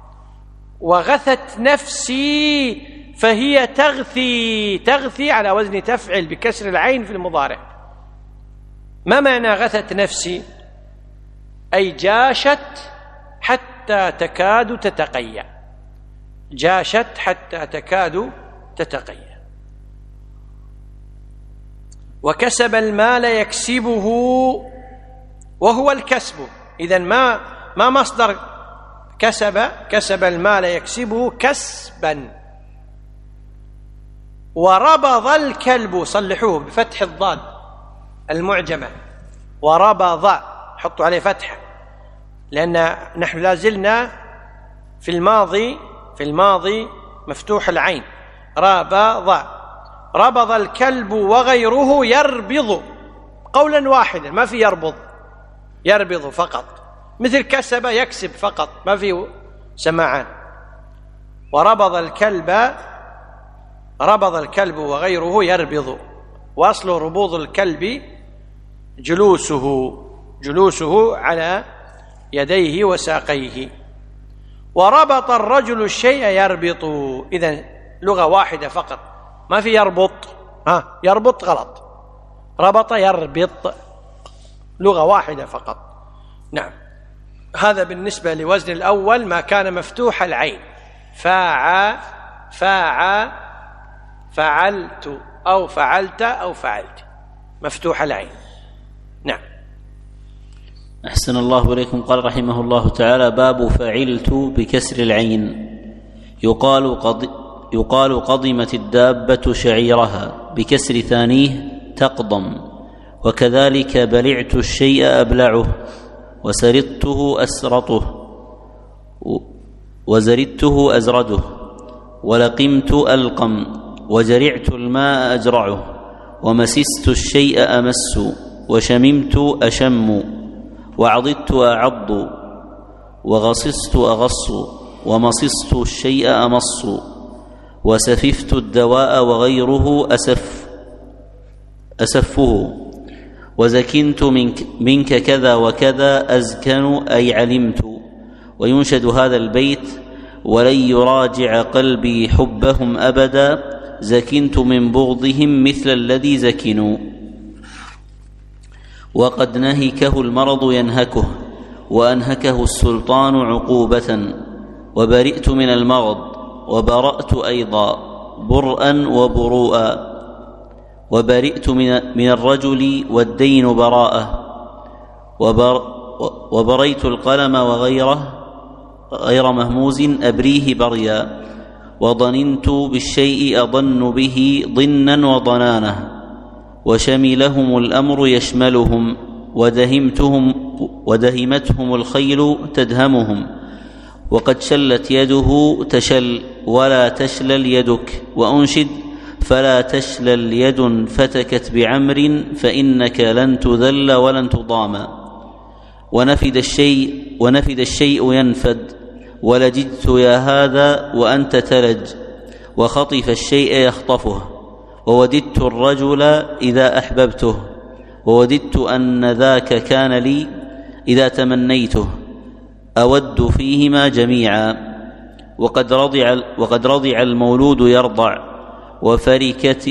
وغثت نفسي فهي تغثي على وزن تفعل بكسر العين في المضارع. ما معنى غثت نفسي؟ أي جاشت حتى تكاد تتقيأ، جاشت حتى تكاد تتقيأ. وكسب المال يكسبه وهو الكسب. إذن ما مصدر كسب المال يكسبه كسبا. وربض الكلب، صلحوه بفتح الضاد المعجمة، وربض، حطوا عليه فتحة، لأن نحن لازلنا في الماضي مفتوح العين. ربض الكلب وغيره يربض، قولا واحدا، ما في يربض فقط، مثل كسب يكسب فقط، ما في سماعان. وربض الكلب وغيره يربض، وأصل ربوض الكلب جلوسه على يديه وساقيه. وربط الرجل الشيء يربط. إذن لغة واحدة فقط، ما في يربط. يربط غلط، ربط يربط، لغة واحدة فقط. نعم. هذا بالنسبة لوزن الأول ما كان مفتوح العين، فعلت أو فعلت أو فعلت، مفتوح العين. نعم. أحسن الله إليكم. قال رحمه الله تعالى: باب فعلت بكسر العين. يقال قضمت الدابة شعيرها، بكسر ثانيه تقضم. وكذلك بلعت الشيء أبلعه، وسردته أسرطه، وزردته أزرده، ولقمت ألقم، وجرعت الماء أجرعه، ومسست الشيء أمس، وشممت أشم، وعضدت أعض، وغصصت أغص، ومصصت الشيء أمص، وسففت الدواء وغيره أسفه، وزكنت منك كذا وكذا أزكن أي علمت. وينشد هذا البيت: ولن يراجع قلبي حبهم أبدا، زكنت من بغضهم مثل الذي زكنوا. وقد نهكه المرض ينهكه، وأنهكه السلطان عقوبة. وبرئت من المرض، وبرأت أيضا برءا وبروءا. وبرئت من الرجل والدين براءة. وبريت القلم وغيره غير مهموز أبريه بريا. وظننت بالشيء أظن به ظنا وضنانه. وشملهم الأمر يشملهم، ودهمتهم الخيل تدهمهم. وقد شلت يده تشل ولا تشلل يدك. وأنشد: فلا تشلل يد فتكت بعمر، فإنك لن تذل ولن تضام. ونفد الشيء ينفد، ولجدت يا هذا وأنت تلج. وخطف الشيء يخطفه، ووددت الرجل إذا أحببته. ووددت أن ذاك كان لي إذا تمنيته، أود فيهما جميعا. وقد رضع المولود يرضع، وفركت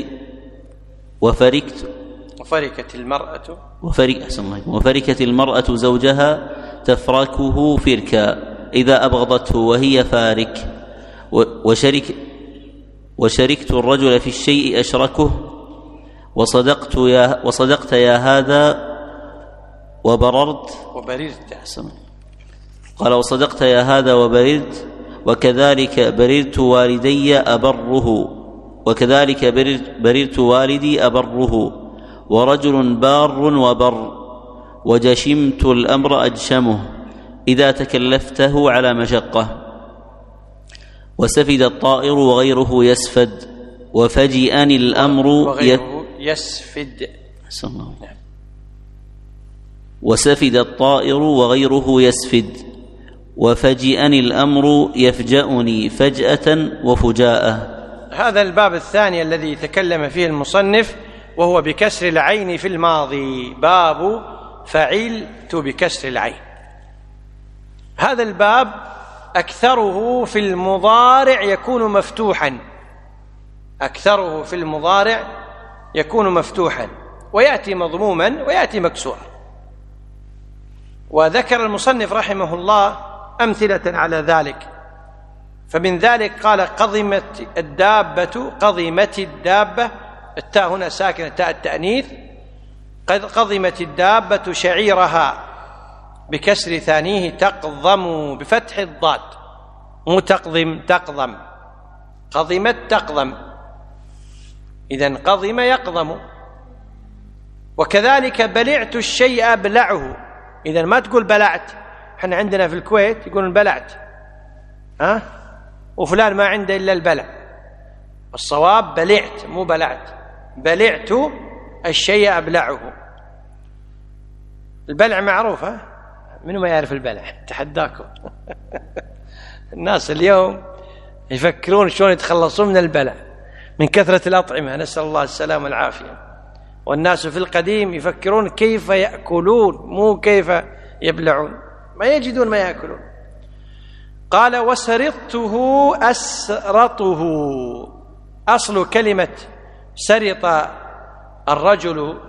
المرأة زوجها تفركه فركا إذا أبغضته وهي فارك. وشركت الرجل في الشيء أشركه. وصدقت يا هذا وبررت. قال: وصدقت يا هذا وبررت. وكذلك بررت والدي أبره، وكذلك بررت والدي أبره. ورجل بار وبر، وجشمت الأمر أجشمه إذا تكلفته على مشقة. وسفد الطائر وغيره يسفد، وفجئني الأمر يسفد. وسفد الطائر وغيره يسفد، وفجئني الأمر يفجأني فجأة وفجاءة. هذا الباب الثاني الذي تكلم فيه المصنف، وهو بكسر العين في الماضي، باب فعلت بكسر العين. هذا الباب أكثره في المضارع يكون مفتوحا، أكثره في المضارع يكون مفتوحا، ويأتي مضموما ويأتي مكسورا. وذكر المصنف رحمه الله أمثلة على ذلك، فمن ذلك قال: قضمت الدابة، التاء هنا ساكنة تاء التأنيث. قضمت الدابة شعيرها بكسر ثانيه تقضم بفتح الضاد، مو تقضم، تقضم. قضمت تقضم، إذن قضم يقضم. وكذلك بلعت الشيء أبلعه، إذن ما تقول بلعت، احنا عندنا في الكويت يقولون بلعت، وفلان ما عنده إلا البلع. الصواب بلعت مو بلعت. بلعت الشيء أبلعه. البلع معروف، منو ما يعرف البلع؟ تحداكم. الناس اليوم يفكرون شلون يتخلصون من البلع من كثرة الأطعمة، نسأل الله السلامة والعافية. والناس في القديم يفكرون كيف يأكلون، مو كيف يبلعون، ما يجدون ما يأكلون. قال: وسرطته أسرطه. أصل كلمة سرط الرجل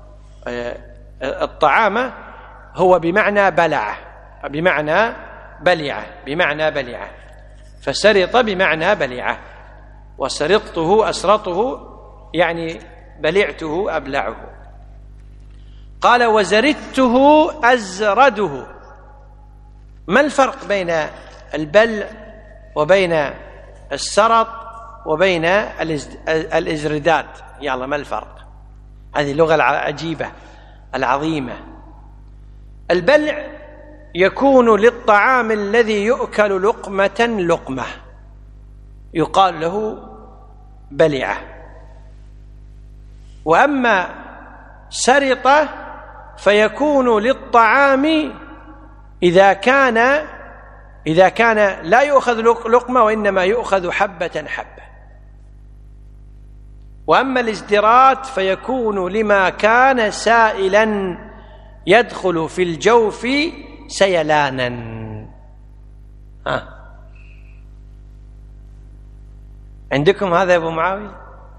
الطعام هو بمعنى بلعه، بمعنى بلعه، بمعنى بلعه، فسرط بمعنى بلعه. وسرطته أسرطه يعني بلعته أبلعه. قال: وزردته أزرده. ما الفرق بين البلع وبين السرط وبين الإزرداد؟ يلا، ما الفرق؟ هذه اللغة العجيبة العظيمة. البلع يكون للطعام الذي يؤكل لقمة لقمة، يقال له بلعة. وأما سرطة فيكون للطعام إذا كان لا يؤخذ لقمة، وإنما يؤخذ حبة حبة. وأما الازدراد فيكون لما كان سائلا يدخل في الجوف سيلانا. عندكم هذا يا أبو معاوية؟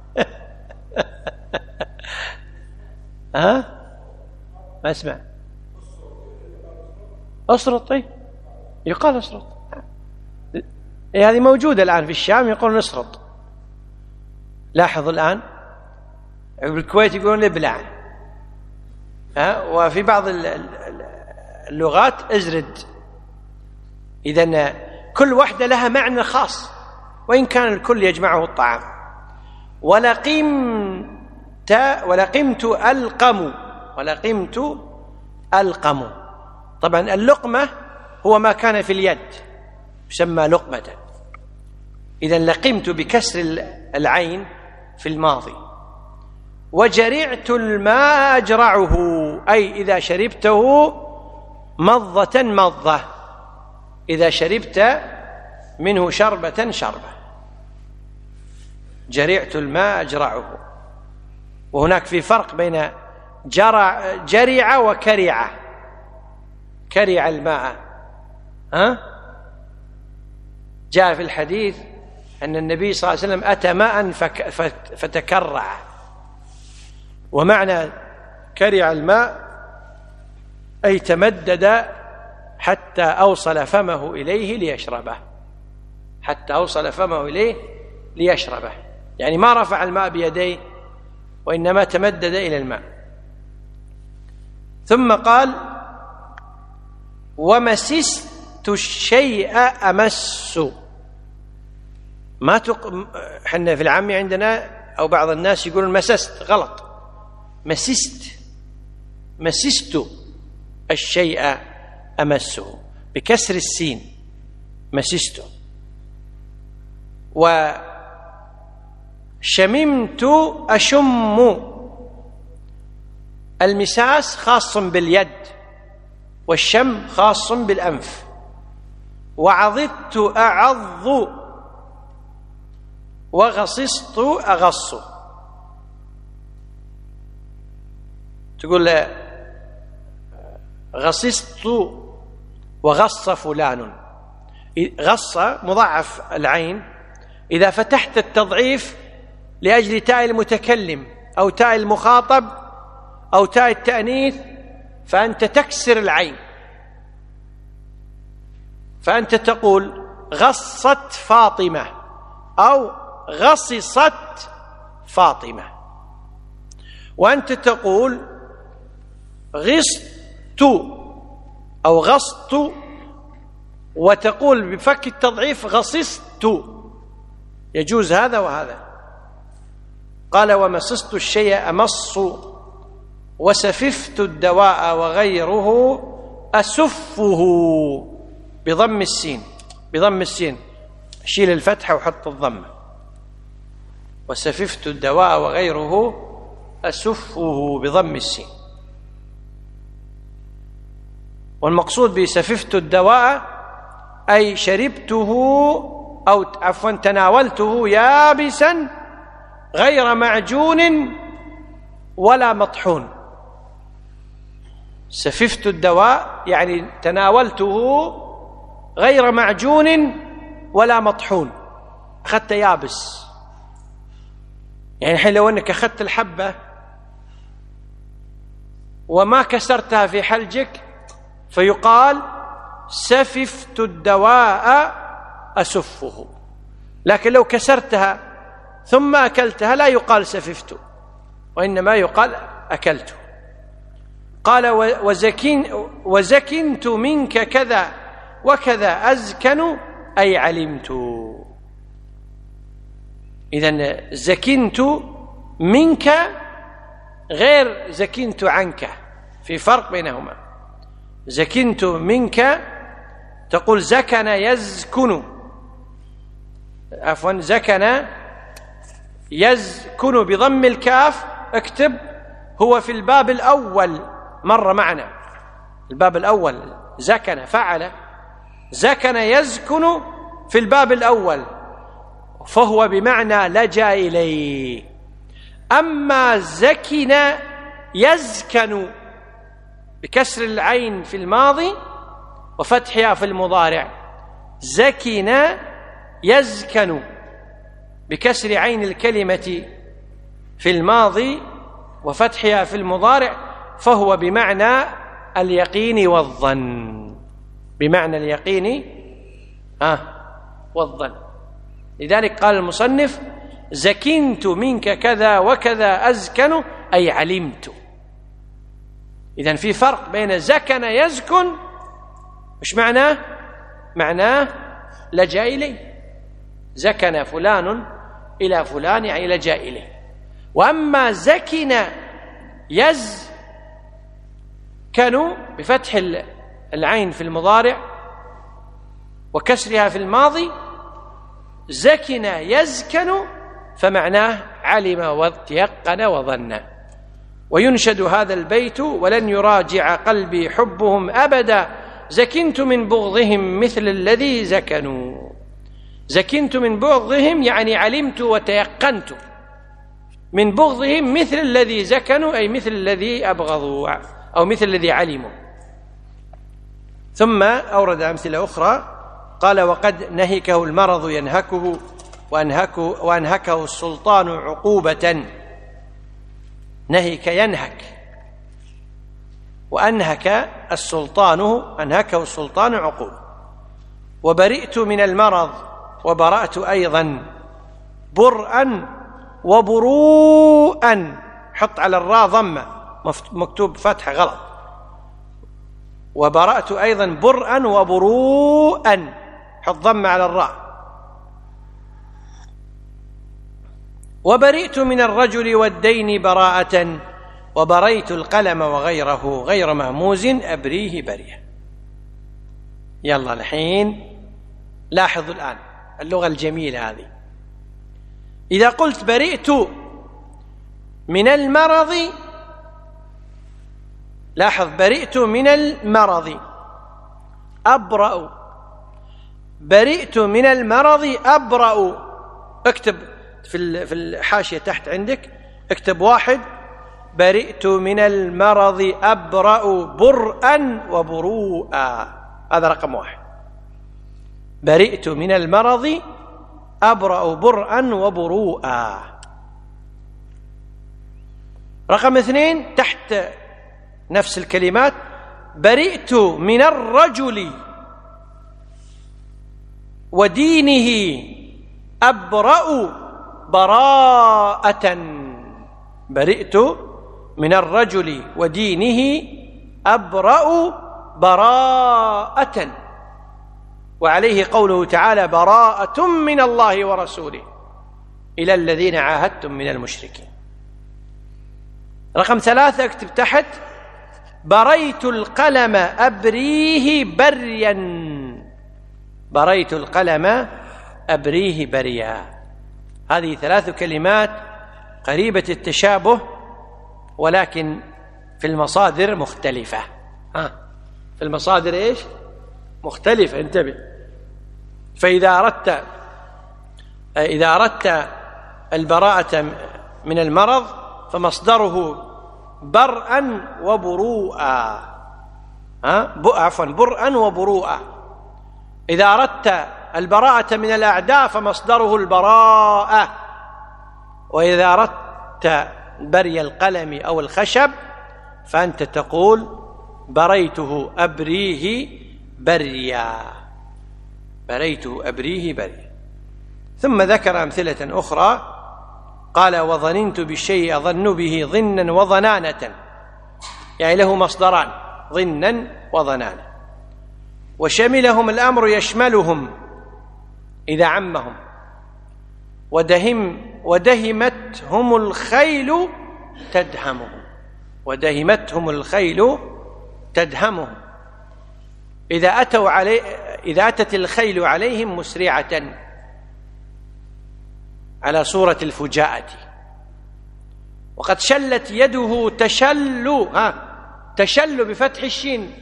ما اسمع. أسرط. طيب يقال أسرط. هذه موجودة الآن في الشام، يقولون أسرط. لاحظ الآن بالكويت يقولون إبلع، وفي بعض اللغات أزرد. إذن كل واحدة لها معنى خاص، وإن كان الكل يجمعه الطعام. ولقمت ألقم. طبعا اللقمة هو ما كان في اليد، يسمى لقمة. إذن لقمت بكسر العين في الماضي. وجرعت الماء أجرعه، أي إذا شربته مضة مضة، إذا شربت منه شربة شربة. جرعت الماء أجرعه. وهناك في فرق بين جرع وكرع. كرع الماء، جاء في الحديث أن النبي صلى الله عليه وسلم أتى ماء فتكرع. ومعنى كرع الماء أي تمدد حتى أوصل فمه إليه ليشربه. يعني ما رفع الماء بيديه، وإنما تمدد إلى الماء. ثم قال: ومسست الشيء أمس. حنا في العامية عندنا أو بعض الناس يقولون مسست، غلط. مسست الشيء أمسه بكسر السين، مسست. وشممت أشم. المساس خاص باليد، والشم خاص بالأنف. وعضدت أعض، وغصصت أغص. تقول غصصت وغص فلان. غص مضاعف العين، إذا فتحت التضعيف لأجل تاء المتكلم أو تاء المخاطب أو تاء التأنيث فأنت تكسر العين، فأنت تقول غصت فاطمة أو غصصت فاطمة. وأنت تقول غصت أو غصت، وتقول بفك التضعيف غصصت. يجوز هذا وهذا. قال: ومسست الشيء أمص، وسففت الدواء وغيره أسفه بضم السين. شيل الفتحة وحط الضمة. وسففت الدواء وغيره أسفه بضم السين. والمقصود بسففت الدواء أي شربته أو عفوا تناولته يابسا غير معجون ولا مطحون. سففت الدواء يعني تناولته غير معجون ولا مطحون، أخذت يابس. يعني الحين لو أنك أخذت الحبة وما كسرتها في حلجك فيقال سففت الدواء أسفه، لكن لو كسرتها ثم أكلتها لا يقال سففت، وإنما يقال أكلت. قال: وزكنت منك كذا وكذا أزكن أي علمت. إذن زكنت منك غير زكنت عنك، في فرق بينهما. زكنت منك تقول زكن يزكن، عفوا زكن يزكن بضم الكاف. اكتب، هو في الباب الأول مر معنا، الباب الأول زكن فعل، زكن يزكن في الباب الأول، فهو بمعنى لجأ إليه. أما زكن يزكن بكسر العين في الماضي وفتحها في المضارع، زكن يزكن بكسر عين الكلمة في الماضي وفتحها في المضارع، فهو بمعنى اليقين والظن، بمعنى اليقين والظن. لذلك قال المصنف: زكنت منك كذا وكذا أزكن، أي علمت. إذن في فرق بين زكن يزكن، مش معناه؟ معناه لجأ إليه، زكن فلان إلى فلان يعني لجأ إليه. وأما زكن يزكن بفتح العين في المضارع وكسرها في الماضي، زكن يزكن فمعناه علم وتيقن وظن. وينشد هذا البيت: ولن يراجع قلبي حبهم أبدا، زكنت من بغضهم مثل الذي زكنوا. زكنت من بغضهم يعني علمت وتيقنت، من بغضهم مثل الذي زكنوا أي مثل الذي أبغضوا أو مثل الذي علموا. ثم أورد أمثلة أخرى، قال: وقد نهكه المرض ينهكه وأنهكه السلطان عقوبة. نهك ينهك، وأنهك السلطان، أنهكه السلطان عقوبة. وبرئت من المرض، وبرأت أيضا، برءا وبروءا، حط على الراء ضمة، مكتوب فتح غلط. وبرأت أيضا برءا وبروءا، حط ضمة على الراء. وبرئت من الرجل والدين براءة، وبريت القلم وغيره غير مهموز أبريه برية. يلا الحين لاحظوا الآن اللغة الجميلة هذه. إذا قلت برئت من المرض، لاحظ، برئت من المرض أبرأ، برئت من المرض أبرأ. اكتب في الحاشية تحت عندك، اكتب 1: برئت من المرض أبرأ برءا وبروءا. هذا رقم 1. برئت من المرض أبرأ برءا وبروءا. رقم 2 تحت نفس الكلمات: برئت من الرجل ودينه أبرأ براءة. برئت من الرجل ودينه أبرأ براءة. وعليه قوله تعالى: براءة من الله ورسوله إلى الذين عاهدتم من المشركين. رقم 3 اكتب تحت: بريت القلم أبريه بريا. بريت القلم أبريه بريا. هذه 3 كلمات قريبة التشابه، ولكن في المصادر مختلفة. في المصادر إيش؟ مختلفة، انتبه. فإذا أردت البراءة من المرض فمصدره برءا وبروءا، عفوا برءا وبروءا. إذا أردت البراءة من الأعداء فمصدره البراءة. وإذا أردت بري القلم أو الخشب فأنت تقول بريته أبريه بريا، بريته أبريه بريا. ثم ذكر أمثلة أخرى، قال: وظننت بالشيء أظن به ظنا وظنانة، يعني له مصدران، ظنا وظنانة. وشملهم الأمر يشملهم إذا عمهم. ودهمتهم الخيل تدهمهم، ودهمتهم الخيل تدهمهم. إذا أتت الخيل عليهم مسرعة على صورة الفجاءة. وقد شلت يده تشل، تشل بفتح الشين،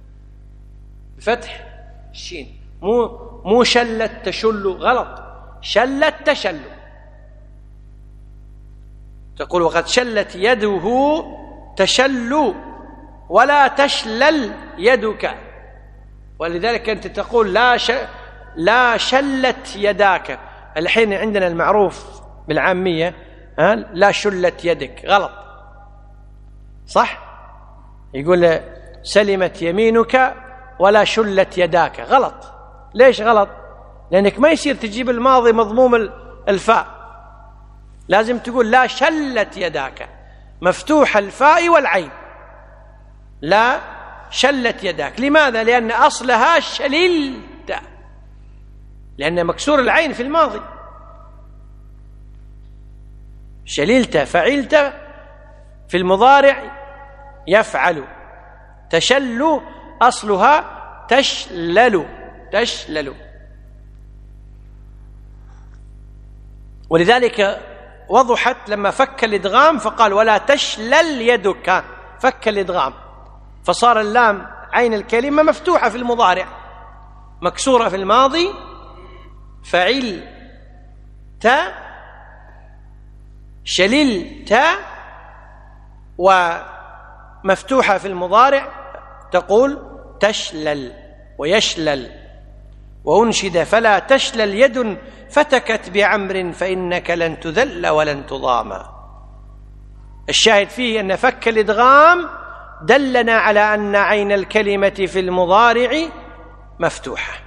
بفتح الشين، مو شلت تشل، غلط، شلت تشل. تقول وقد شلت يده تشل ولا تشلل يدك، ولذلك أنت تقول لا شلت يداك. الحين عندنا المعروف بالعامية لا شلت يدك، غلط صح؟ يقول سلمت يمينك ولا شلت يداك، غلط. ليش غلط؟ لأنك ما يصير تجيب الماضي مضموم الفاء، لازم تقول لا شلت يداك، مفتوح الفاء والعين، لا شلت يداك. لماذا؟ لأن أصلها شللت، لأن مكسور العين في الماضي. شللت فعلت في المضارع يفعل، تشل أصلها تشلل. ولذلك وضحت لما فك الإدغام فقال ولا تشلل يدك، فك الإدغام، فصار اللام عين الكلمة مفتوحة في المضارع، مكسورة في الماضي فعلت شللت، ومفتوحة في المضارع تقول تشلل ويشلل. وأنشد فلا تشلل يد فتكت بعمر فإنك لن تذل ولن تضام. الشاهد فيه أن فك الإدغام دلنا على أن عين الكلمة في المضارع مفتوحة.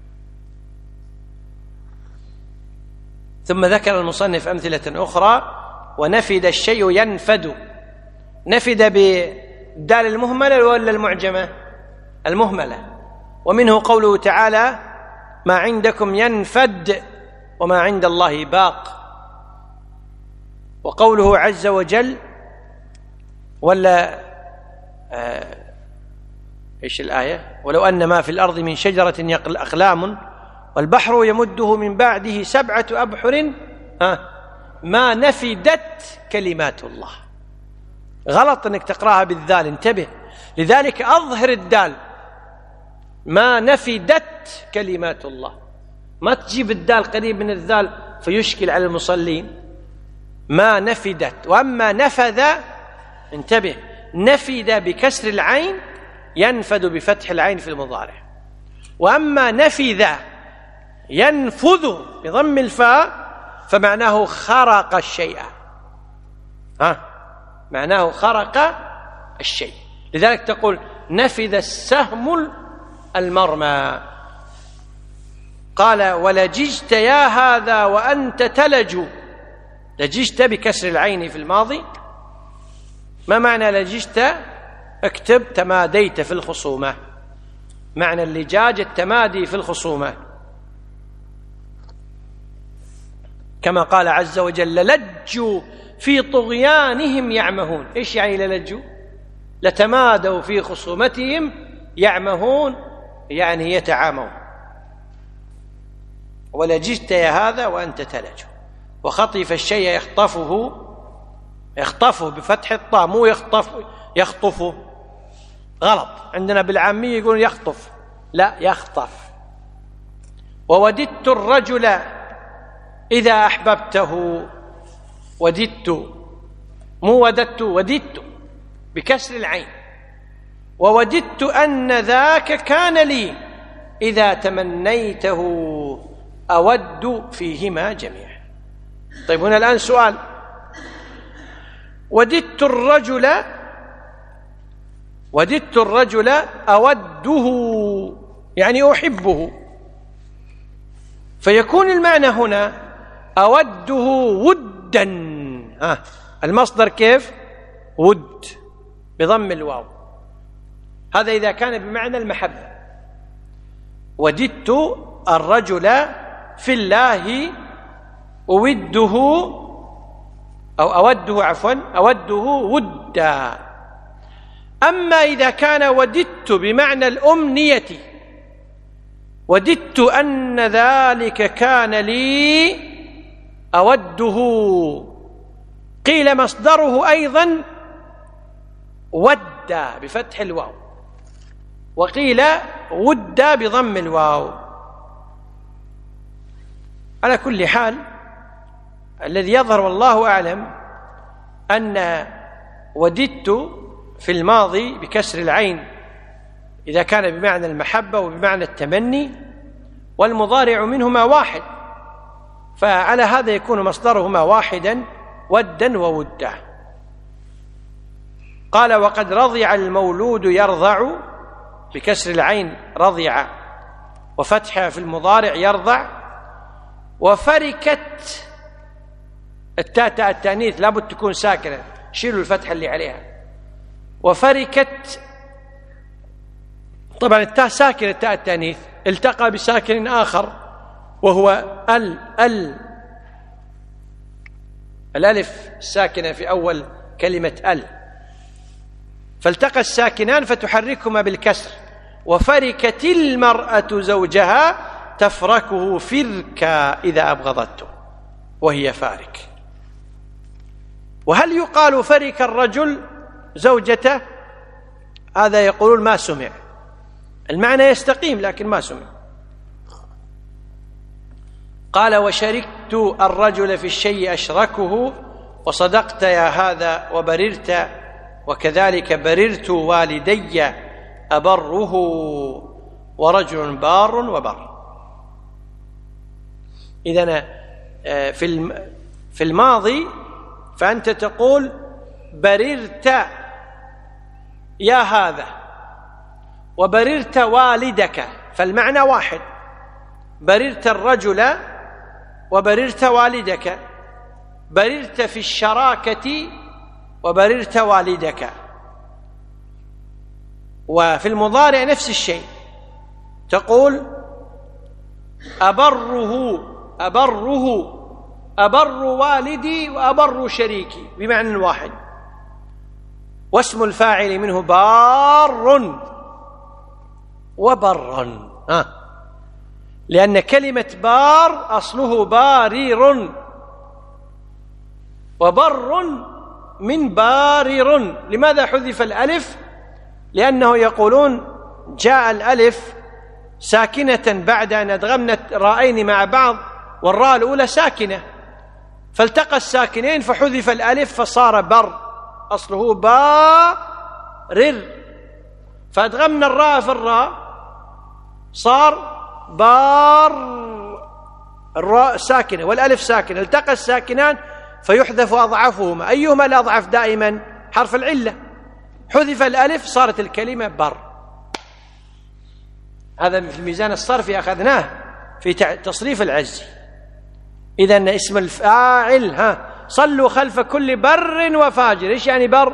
ثم ذكر المصنف أمثلة أخرى. ونفد الشيء ينفد، نفد بالدال المهملة ولا المعجمة؟ المهملة. ومنه قوله تعالى ما عندكم ينفد وما عند الله باق. وقوله عز وجل ولا إيش الآية؟ ولو أن ما في الأرض من شجرة أقلام والبحر يمده من بعده 7 أبحر ما نفدت كلمات الله. غلط أنك تقرأها بالذال، انتبه. لذلك أظهر الدال، ما نفدت كلمات الله، ما تجيب الدال قريب من الذال فيشكل على المصلين. ما نفدت. وأما نفذ، انتبه، نفد بكسر العين، ينفد بفتح العين في المضارع. وأما نفذ ينفذ بضم الفاء فمعناه خرق الشيء، معناه خرق الشيء. لذلك تقول نفذ السهم المرمى. قال ولججت يا هذا وأنت تلج. لججت بكسر العين في الماضي. ما معنى لججت؟ اكتب تماديت في الخصومة. معنى اللجاج التمادي في الخصومة، كما قال عز وجل للجوا في طغيانهم يعمهون. إيش يعني للجوا؟ لتمادوا في خصومتهم، يعمهون يعني يتعامون. ولججت يا هذا وأنت تلج. وخطف الشيء يخطفه بفتح الطاء، مو يخطفه، غلط. عندنا بالعامية يقولون يخطف، لا يخطف. ووددت الرجل إذا أحببته. وددت، مو وددت، وددت بكسر العين. ووددت أن ذاك كان لي إذا تمنيته أود فيهما جميعا. طيب هنا الآن سؤال. وددت الرجل أوده يعني أحبه، فيكون المعنى هنا أوده ودا. المصدر كيف؟ ود بضم الواو. هذا إذا كان بمعنى المحبة. وددت الرجل في الله أوده، أو أوده، عفوا، أوده ودا. أما إذا كان وددت بمعنى الأمنية، وددت أن ذلك كان لي أوده، قيل مصدره أيضا ود بفتح الواو، وقيل ود بضم الواو. على كل حال الذي يظهر والله أعلم أن وددت في الماضي بكسر العين إذا كان بمعنى المحبة وبمعنى التمني، والمضارع منهما واحد، فعلى هذا يكون مصدرهما واحدا، ودا وودا. قال: وقد رضع المولود يرضع، بكسر العين رضع وفتحها في المضارع يرضع. وفركت، التاء التانيث لابد تكون ساكنة، شيلوا الفتحة اللي عليها. وفركت، طبعا التاء ساكنة، التاء التانيث التقى بساكن آخر وهو الألف الساكنة في أول كلمة فالتقى الساكنان فتحركهما بالكسر. وفركت المرأة زوجها تفركه فركا إذا أبغضته وهي فارك. وهل يقال فرك الرجل زوجته؟ هذا يقولون ما سمع، المعنى يستقيم لكن ما سمع. قال: وشركت الرجل في الشيء أشركه، وصدقت يا هذا وبررت، وكذلك بررت والدي أبره، ورجل بار وبر. إذن في الماضي فأنت تقول بررت يا هذا وبررت والدك، فالمعنى واحد، بررت الرجل وبررت والدك، بررت في الشراكة وبررت والدك. وفي المضارع نفس الشيء، تقول أبر والدي وأبر شريكي بمعنى واحد، واسم الفاعل منه بار وبرا، لأن كلمة بار أصله بارير، وبر من بارر. لماذا حذف الألف؟ لأنه يقولون جاء الألف ساكنة بعد أن أدغمنا الراءين مع بعض، والراء الأولى ساكنة، فالتقى الساكنين فحذف الألف فصار بر، أصله بارر، فأدغمنا الراء في الراء صار بار، الراء ساكنة والألف ساكنة، التقى الساكنان فيحذف أضعفهما. أيهما الأضعف دائما؟ حرف العلة، حذف الألف صارت الكلمة بر. هذا في الميزان الصرفي أخذناه في تصريف العزي. إذن اسم الفاعل صلوا خلف كل بر وفاجر. إيش يعني بر؟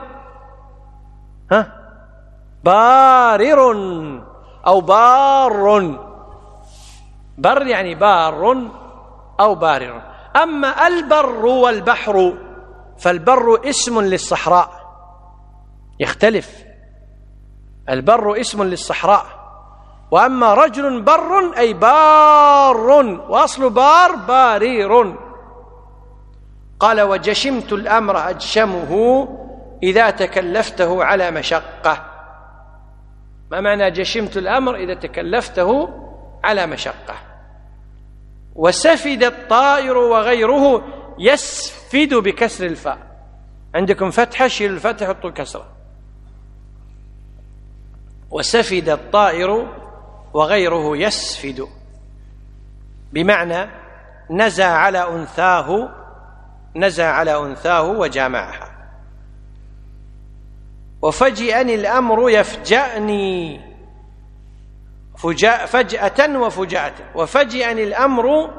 بارر أو بار، بر يعني بار أو بارر. أما البر والبحر فالبر اسم للصحراء، يختلف، البر اسم للصحراء، وأما رجل بر أي بار، وأصل بار بارير. قال: وجشمت الأمر أجشمه إذا تكلفته على مشقة. ما معنى جشمت الأمر؟ إذا تكلفته على مشقة. وسفد الطائر وغيره يسفد بكسر الفاء، عندكم فتحة شيل الفتح حطوا الكسرة. وسفد الطائر وغيره يسفد بمعنى نزى على أنثاه وجامعها. وفجأني الأمر يفجأني فجأة وفجأة، وفجأني الأمر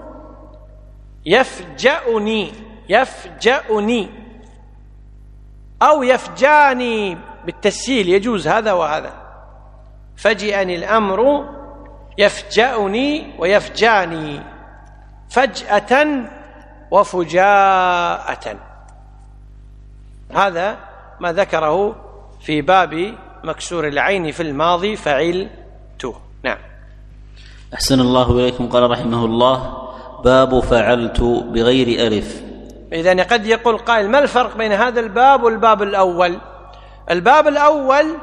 يفجأني أو يفجاني بالتسهيل، يجوز هذا وهذا. فجأني الأمر يفجأني ويفجاني، فجأة وفجاءة. هذا ما ذكره في باب مكسور العين في الماضي فعلت. نعم. أحسن الله إليكم. قال رحمه الله: باب فعلت بغير ألف. إذن قد يقول قائل: ما الفرق بين هذا الباب والباب الأول؟ الباب الأول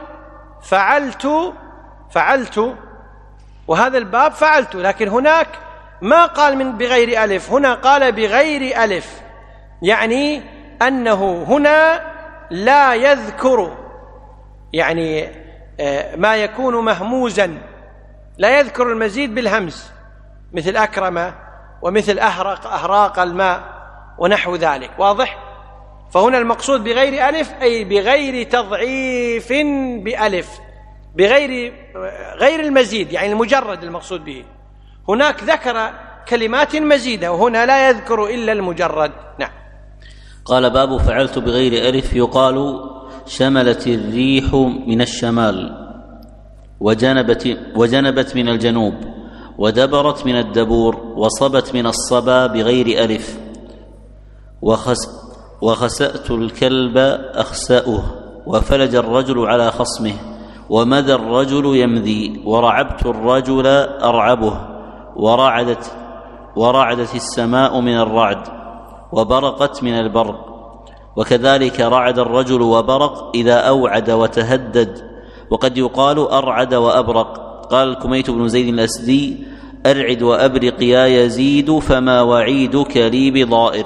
فعلت وهذا الباب فعلت، لكن هناك ما قال من بغير ألف، هنا قال بغير ألف، يعني أنه هنا لا يذكر يعني ما يكون مهموزا، لا يذكر المزيد بالهمز مثل أكرم ومثل أهراق الماء ونحو ذلك. واضح؟ فهنا المقصود بغير ألف أي بغير تضعيف بألف، غير المزيد، يعني المجرد المقصود به. هناك ذكر كلمات مزيدة وهنا لا يذكر إلا المجرد. نعم. قال: باب فعلت بغير ألف. يقال: شملت الريح من الشمال، وجنبت من الجنوب، ودبرت من الدبور، وصبت من الصبا بغير ألف. وخسأت الكلب أخسأه، وفلج الرجل على خصمه، ومذى الرجل يمذي، ورعبت الرجل أرعبه، ورعدت السماء من الرعد، وبرقت من البرق. وكذلك رعد الرجل وبرق إذا أوعد وتهدد. وقد يقال أرعد وأبرق. قال الكميت بن زيد الأسدي: أرعد وأبرق يا يزيد، فما وعيدك لي بضائر.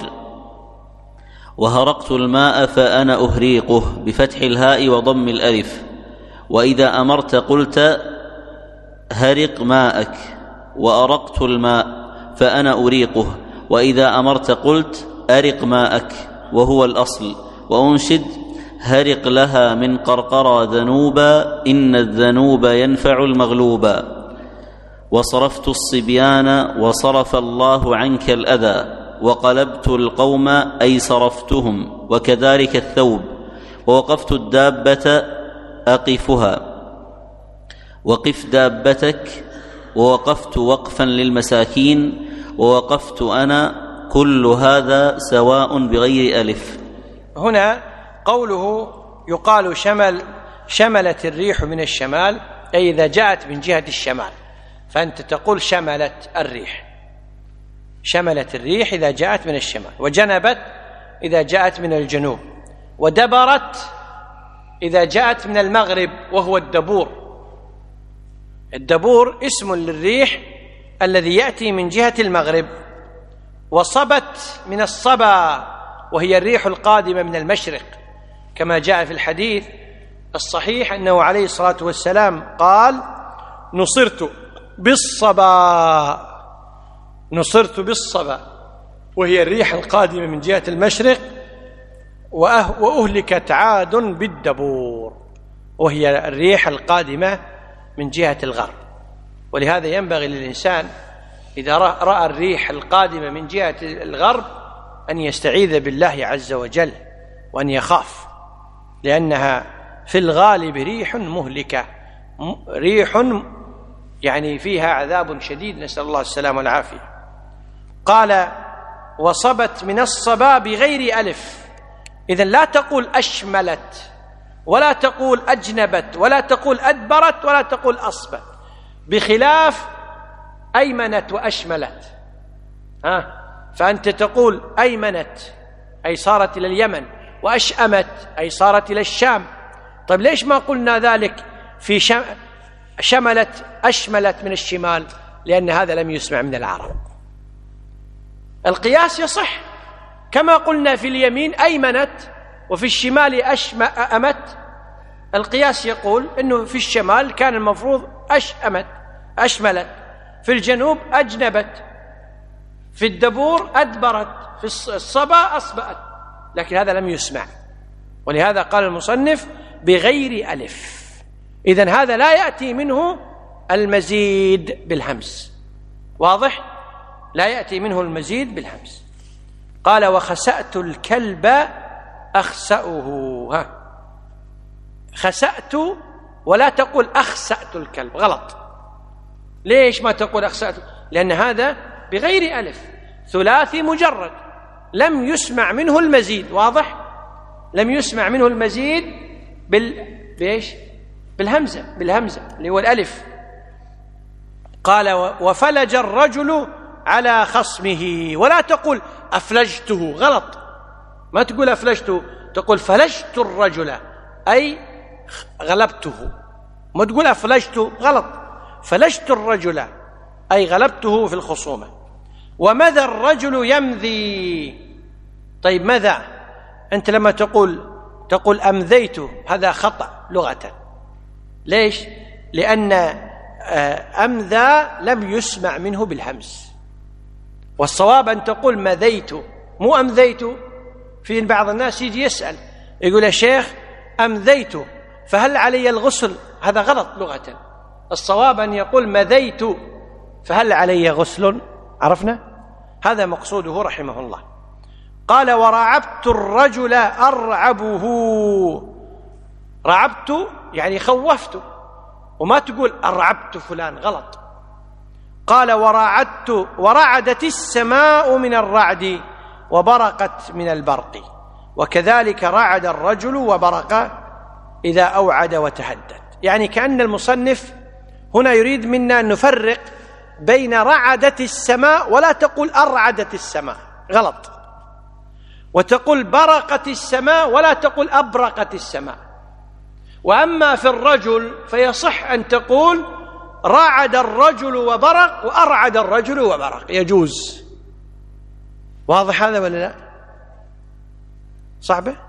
وهرقت الماء فأنا أهريقه، بفتح الهاء وضم الألف. وإذا أمرت قلت هرق ماءك. وأرقت الماء فأنا أريقه، وإذا أمرت قلت أرق ماءك، وهو الأصل. وأنشد: هرق لها من قرقرى ذنوبا، إن الذنوب ينفع المغلوبا. وصرفت الصبيان وصرف الله عنك الأذى، وقلبت القوم أي صرفتهم. وكذلك الثوب. ووقفت الدابة أقفها، وقف دابتك. ووقفت وقفا للمساكين، ووقفت أنا. كل هذا سواء بغير ألف. هنا قوله يقال شملت الريح من الشمال، أي إذا جاءت من جهة الشمال، فأنت تقول شملت الريح إذا جاءت من الشمال، وجنبت إذا جاءت من الجنوب، ودبرت إذا جاءت من المغرب وهو الدبور. الدبور اسم للريح الذي يأتي من جهة المغرب. وصبت من الصبا، وهي الريح القادمة من المشرق، كما جاء في الحديث الصحيح أنه عليه الصلاة والسلام قال: نصرت بالصبا، وهي الريح القادمة من جهة المشرق. وأهلكت عاد بالدبور، وهي الريح القادمة من جهة الغرب. ولهذا ينبغي للإنسان إذا رأى الريح القادمة من جهة الغرب أن يستعيذ بالله عز وجل وأن يخاف، لأنها في الغالب ريح مهلكة، ريح يعني فيها عذاب شديد، نسأل الله السلامة والعافية. قال: وصبت من الصبا بغير ألف. إذن لا تقول أشملت، ولا تقول أجنبت، ولا تقول أدبرت، ولا تقول أصبت، بخلاف أيمنت وأشملت. فأنت تقول أيمنت أي صارت إلى اليمن، وأشأمت أي صارت إلى الشام. طيب ليش ما قلنا ذلك في أشملت من الشمال؟ لأن هذا لم يسمع من العرب. القياس يصح، كما قلنا في اليمين أيمنت وفي الشمال أمت. القياس يقول أنه في الشمال كان المفروض أشملت، في الجنوب أجنبت، في الدبور أدبرت، في الصبا أصبأت، لكن هذا لم يسمع، ولهذا قال المصنف بغير ألف. إذن هذا لا يأتي منه المزيد بالهمس. واضح؟ لا يأتي منه المزيد بالهمس. قال: وخسأت الكلب أخسأه. خسأت، ولا تقول أخسأت الكلب، غلط. ليش ما تقول أخسأت؟ لأن هذا بغير ألف، ثلاثي مجرد، لم يسمع منه المزيد. واضح؟ لم يسمع منه المزيد بالهمزة اللي هو الألف. قال: وفلج الرجل على خصمه. ولا تقول أفلجته، غلط. ما تقول أفلجته، تقول فلجت الرجل أي غلبته. ما تقول أفلجته، غلط. فلجت الرجل أي غلبته في الخصومة. ومذى الرجل يمذي. طيب مذى أنت لما تقول أمذيت، هذا خطأ لغة. ليش؟ لأن أمذى لم يسمع منه بالهمس، والصواب أن تقول مذيت مو أمذيت. في بعض الناس يجي يسأل يقول يا شيخ أمذيت فهل علي الغسل؟ هذا غلط لغة. الصواب أن يقول مذيت فهل علي غسل؟ عرفنا؟ هذا مقصوده رحمه الله. قال ورعبت الرجل أرعبه. رعبت يعني خوفت، وما تقول أرعبت فلان، غلط. قال ورعدت السماء من الرعد وبرقت من البرق، وكذلك رعد الرجل وبرق إذا أوعد وتهدد. يعني كأن المصنف هنا يريد منا أن نفرق بين رعدت السماء، ولا تقول أرعدت السماء، غلط. وتقول برقت السماء ولا تقول أبرقت السماء. وأما في الرجل فيصح أن تقول رعد الرجل وبرق وأرعد الرجل وبرق، يجوز. واضح هذا ولا لا؟ صعبة؟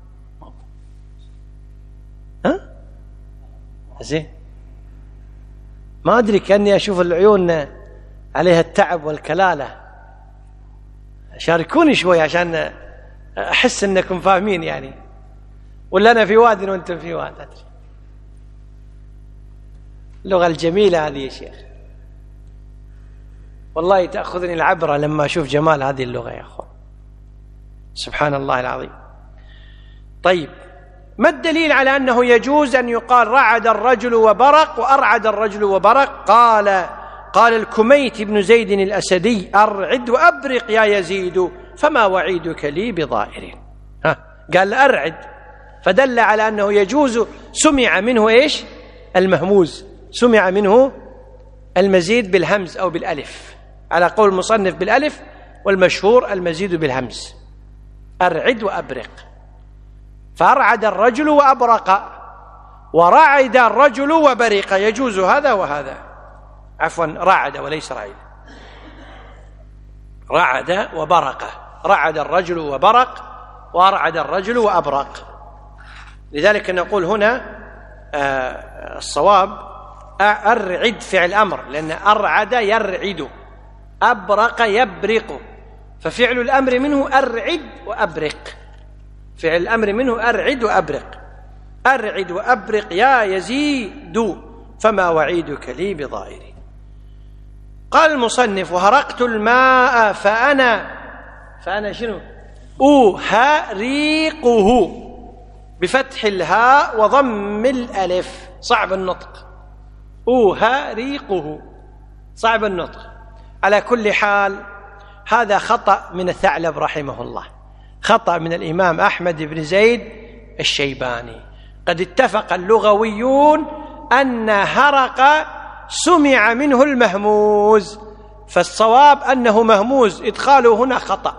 ها؟ زين. ما أدري، كأني أشوف العيون عليها التعب والكلالة. شاركوني شوي عشان أحس أنكم فاهمين يعني، ولا أنا في واد وأنتم في واد. أدري اللغة الجميلة هذه يا شيخ، والله تأخذني العبرة لما أشوف جمال هذه اللغة يا أخوان، سبحان الله العظيم. طيب، ما الدليل على أنه يجوز أن يقال رعد الرجل وبرق وأرعد الرجل وبرق؟ قال الكميت بن زيد الأسدي أرعد وأبرق يا يزيد فما وعيدك لي بضائر. قال أرعد، فدل على أنه يجوز. سمع منه إيش؟ المهموز، سمع منه المزيد بالهمز أو بالألف، على قول المصنف بالألف، والمشهور المزيد بالهمز. أرعد وأبرق، فأرعد الرجل وأبرق، ورعد الرجل وبرق، يجوز هذا وهذا. عفوا، رعد وليس رعد، رعد وبرق، رعد الرجل وبرق، وأرعد الرجل وأبرق. لذلك نقول هنا الصواب أرعد فعل أمر، لأن أرعد يرعد، أبرق يبرق، ففعل الأمر منه أرعد وأبرق، فعل الأمر منه أرعد وأبرق. أرعد وأبرق يا يزيد فما وعيدك لي بضائر. قال المصنف وهرقت الماء فأنا شنو؟ أهريقه، بفتح الهاء وضم الألف، صعب النطق. أهريقه صعب النطق. على كل حال هذا خطأ من الثعلب رحمه الله، خطأ من الإمام أحمد بن زيد الشيباني. قد اتفق اللغويون أن هرق سمع منه المهموز، فالصواب أنه مهموز، إدخاله هنا خطأ.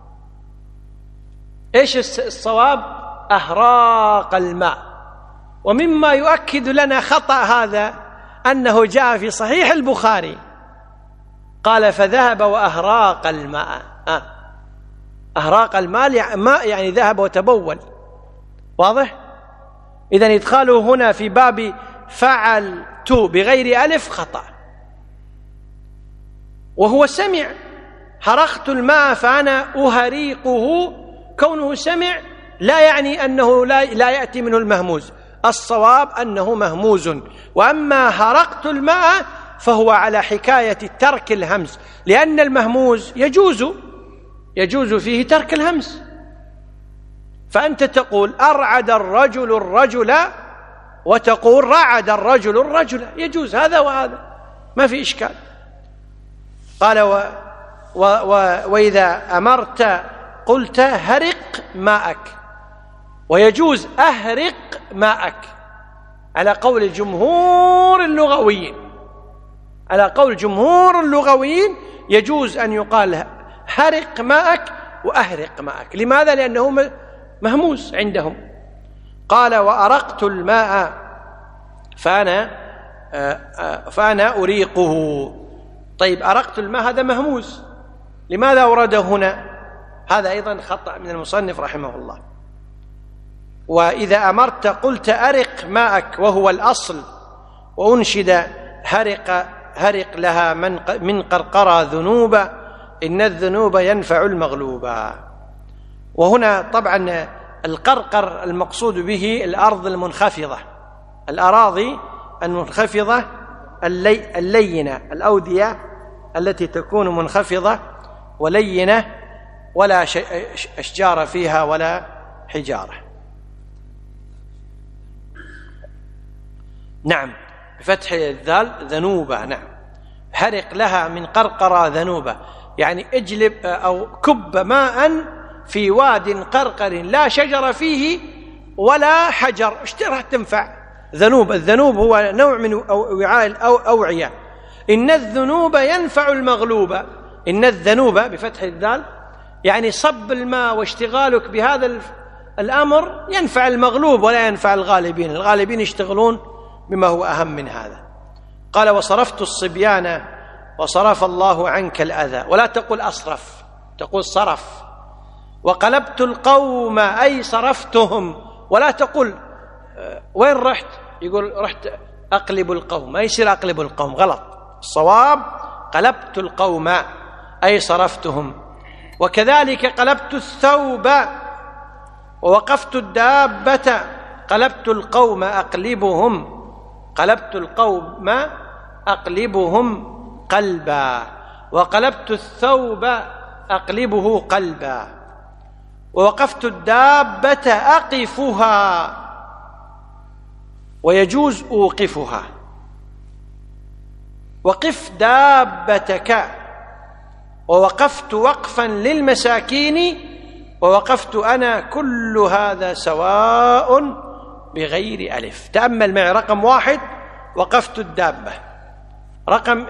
إيش الصواب؟ أهراق الماء. ومما يؤكد لنا خطأ هذا أنه جاء في صحيح البخاري قال فذهب وأهراق الماء. أهراق الماء يعني ذهب وتبول، واضح؟ إذن إدخاله هنا في باب فعلت بغير ألف خطأ. وهو سمع هرقت الماء فأنا أهريقه، كونه سمع لا يعني أنه لا يأتي منه المهموز، الصواب أنه مهموز. وأما هرقت الماء فهو على حكاية ترك الهمز، لأن المهموز يجوز فيه ترك الهمز. فأنت تقول أرعد الرجل الرجل وتقول رعد الرجل الرجل، يجوز هذا وهذا، ما في إشكال. قال وإذا أمرت قلت هرق ماءك، ويجوز أهرق ماءك على قول الجمهور اللغويين. على قول جمهور اللغويين يجوز أن يقال هرق ماءك وأهرق ماءك. لماذا؟ لأنه مهموس عندهم. قال وأرقت الماء فأنا أريقه. طيب، أرقت الماء هذا مهموس، لماذا أورده هنا؟ هذا أيضا خطأ من المصنف رحمه الله. وإذا أمرت قلت أرق ماءك وهو الأصل، وأنشد هرق لها من قرقرة ذنوبا إن الذنوب ينفع المغلوبا. وهنا طبعا القرقر المقصود به الأرض المنخفضة، الأراضي المنخفضة اللينة، الأودية التي تكون منخفضة ولينة ولا أشجار فيها ولا حجارة. نعم، بفتح الذال ذنوبة. نعم، هرق لها من قرقرة ذنوبة، يعني اجلب أو كب ماء في واد قرقر لا شجر فيه ولا حجر، ايش راح تنفع ذنوب؟ الذنوب هو نوع من وعاء الأوعية. إن الذنوب ينفع المغلوب، إن الذنوب بفتح الذال يعني صب الماء واشتغالك بهذا الأمر ينفع المغلوب ولا ينفع الغالبين. الغالبين يشتغلون بما هو أهم من هذا. قال وصرفت الصبيان وصرف الله عنك الأذى، ولا تقول أصرف، تقول صرف. وقلبت القوم أي صرفتهم، ولا تقول وين رحت، يقول رحت أقلب القوم، ما يصير أقلب القوم، غلط. الصواب قلبت القوم أي صرفتهم. وكذلك قلبت الثوب ووقفت الدابة، قلبت القوم أقلبهم، قلبت القوم أقلبهم قلبا، وقلبت الثوب أقلبه قلبا، ووقفت الدابة أقفها، ويجوز أوقفها. وقف دابتك، ووقفت وقفا للمساكين، ووقفت أنا، كل هذا سواء بغير ألف. تأمل معي رقم 1 وقفت الدابة، رقم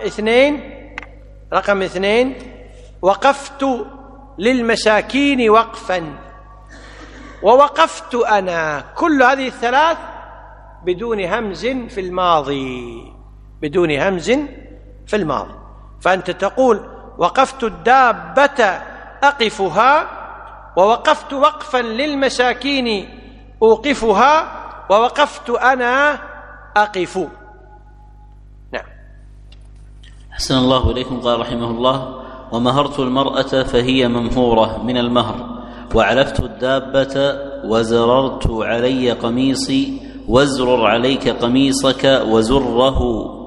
2 وقفت للمساكين وقفا، ووقفت أنا، كل هذه الثلاث بدون همز في الماضي، بدون همز في الماضي. فأنت تقول وقفت الدابة أقفها، ووقفت وقفا للمساكين أوقفها، ووقفت أنا أقف. نعم. أحسن الله إليكم. قال رحمه الله ومهرت المرأة فهي ممهورة من المهر، وعلفت الدابة وزررت علي قميصي، وازرر عليك قميصك، وزره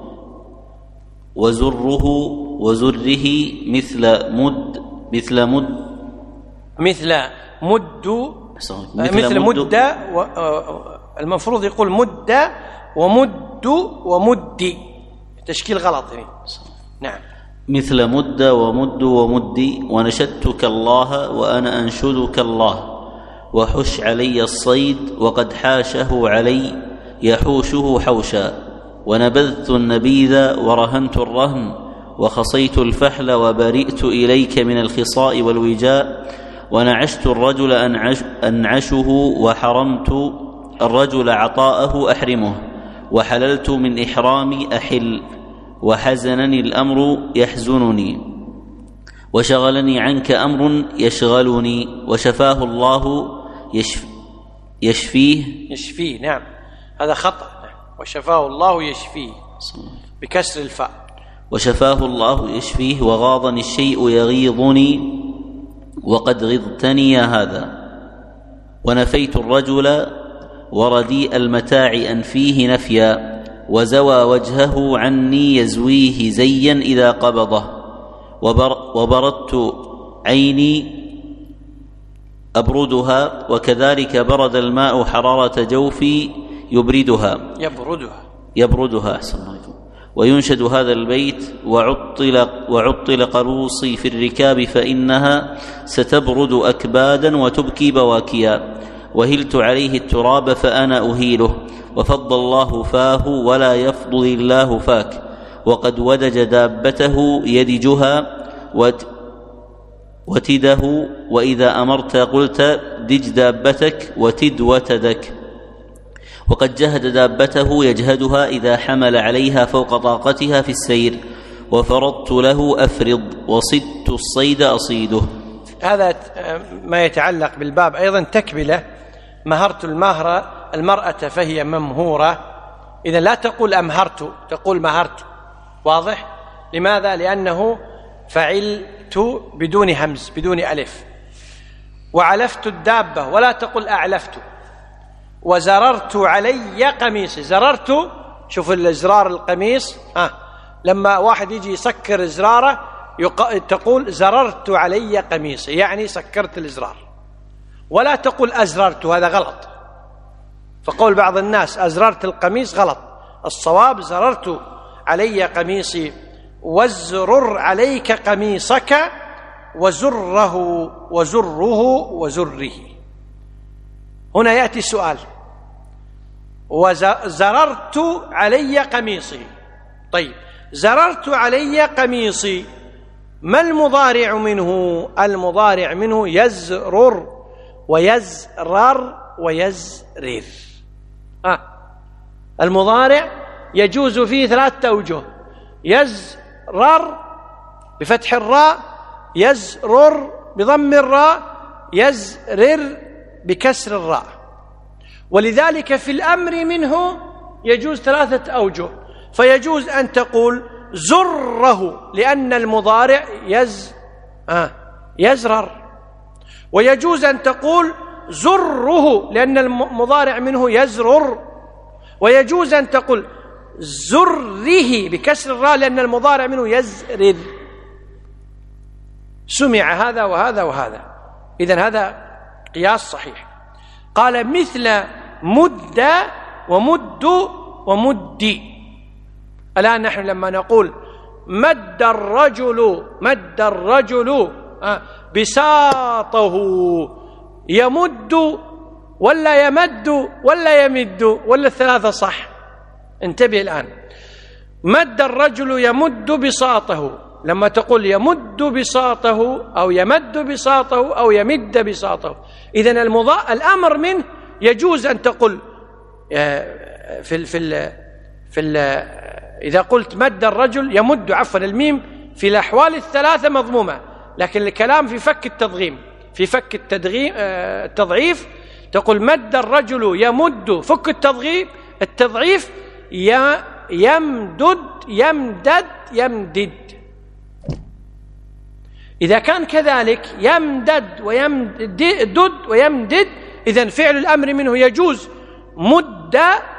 مثل مد. المفروض يقول مد ومد ومدي، تشكيل غلط. نعم، مثل مد ومد ومدي. ونشدتك الله وأنا أنشدك الله، وحش علي الصيد وقد حاشه علي يحوشه حوشا. ونبذت النبيذ ورهنت الرهن، وخصيت الفحل وبرئت إليك من الخصاء والوجاء. ونعشت الرجل أنعشه، وحرمت الرجل عطاءه أحرمه، وحللت من إحرامي أحل، وحزنني الأمر يحزنني، وشغلني عنك أمر يشغلني. وشفاه الله يشفيه. نعم، هذا خطأ. وشفاه الله يشفيه بكسر الفاء. وشفاه الله يشفيه. وغاضني الشيء يغيظني، وقد غضتني هذا. ونفيت الرجل ورديء المتاع أنفيه نفيا، وزوى وجهه عني يزويه زيا إذا قبضه. وبردت عيني أبردها، وكذلك برد الماء حرارة جوفي يبردها. أحسن الله. وينشد هذا البيت وعطل قروصي في الركاب، فإنها ستبرد أكبادا وتبكي بواكيا. وهلت عليه التراب فأنا أهيله، وفض الله فاه ولا يفضل الله فاك. وقد ودج دابته يدجها وتده، وإذا أمرت قلت دج دابتك وتد وتدك. وقد جهد دابته يجهدها إذا حمل عليها فوق طاقتها في السير. وفرضت له أفرض، وصدت الصيد أصيده. هذا ما يتعلق بالباب أيضا تكملة. مهرت المرأة فهي ممهورة، إذا لا تقول أمهرت، تقول مهرت. واضح؟ لماذا؟ لأنه فعلت بدون همز بدون ألف. وعلفت الدابة ولا تقل أعلفت. وزررت علي قميصي. زررت، شوف الإزرار القميص، لما واحد يجي يسكر إزراره تقول زررت علي قميصي، يعني سكرت الإزرار، ولا تقول أزررت، هذا غلط. فقول بعض الناس أزررت القميص غلط، الصواب زررت علي قميصي. وازرر عليك قميصك وزره وزره وزره. هنا يأتي سؤال، وزررت علي قميصي. طيب، زررت علي قميصي، ما المضارع منه؟ المضارع منه يزرر ويزرر ويزرر. المضارع يجوز فيه 3 أوجه: يزرر بفتح الراء، يزرر بضم الراء، يزرر بكسر الراء. ولذلك في الأمر منه يجوز 3 أوجه، فيجوز أن تقول زره لأن المضارع يزرر، ويجوز أن تقول زره لأن المضارع منه يزرر، ويجوز أن تقول زره بكسر الراء لأن المضارع منه يزرر. سمع هذا وهذا وهذا، إذن هذا قياس صحيح. قال مثل مد ومد ومدي. الآن نحن لما نقول مد الرجل بساطه، يمد ولا يمد ولا يمد ولا ال3 صح؟ انتبه الآن. مد الرجل يمد بساطه، لما تقول يمد بساطه أو يمد بساطه أو يمد بساطه، إذن الأمر منه يجوز أن تقول إذا قلت مد الرجل يمد، الميم في الأحوال ال3 مضمومة، لكن الكلام في فك التضغيم، في فك التضعيف تقول مد الرجل يمد، فك التضعيف يمدد يمدد. إذا كان كذلك يمدد ويمدد إذن فعل الأمر منه يجوز مد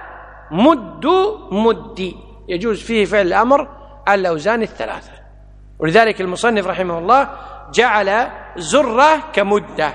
مدي، يجوز فيه فعل الأمر على الأوزان ال3. ولذلك المصنف رحمه الله جعل زره كمده،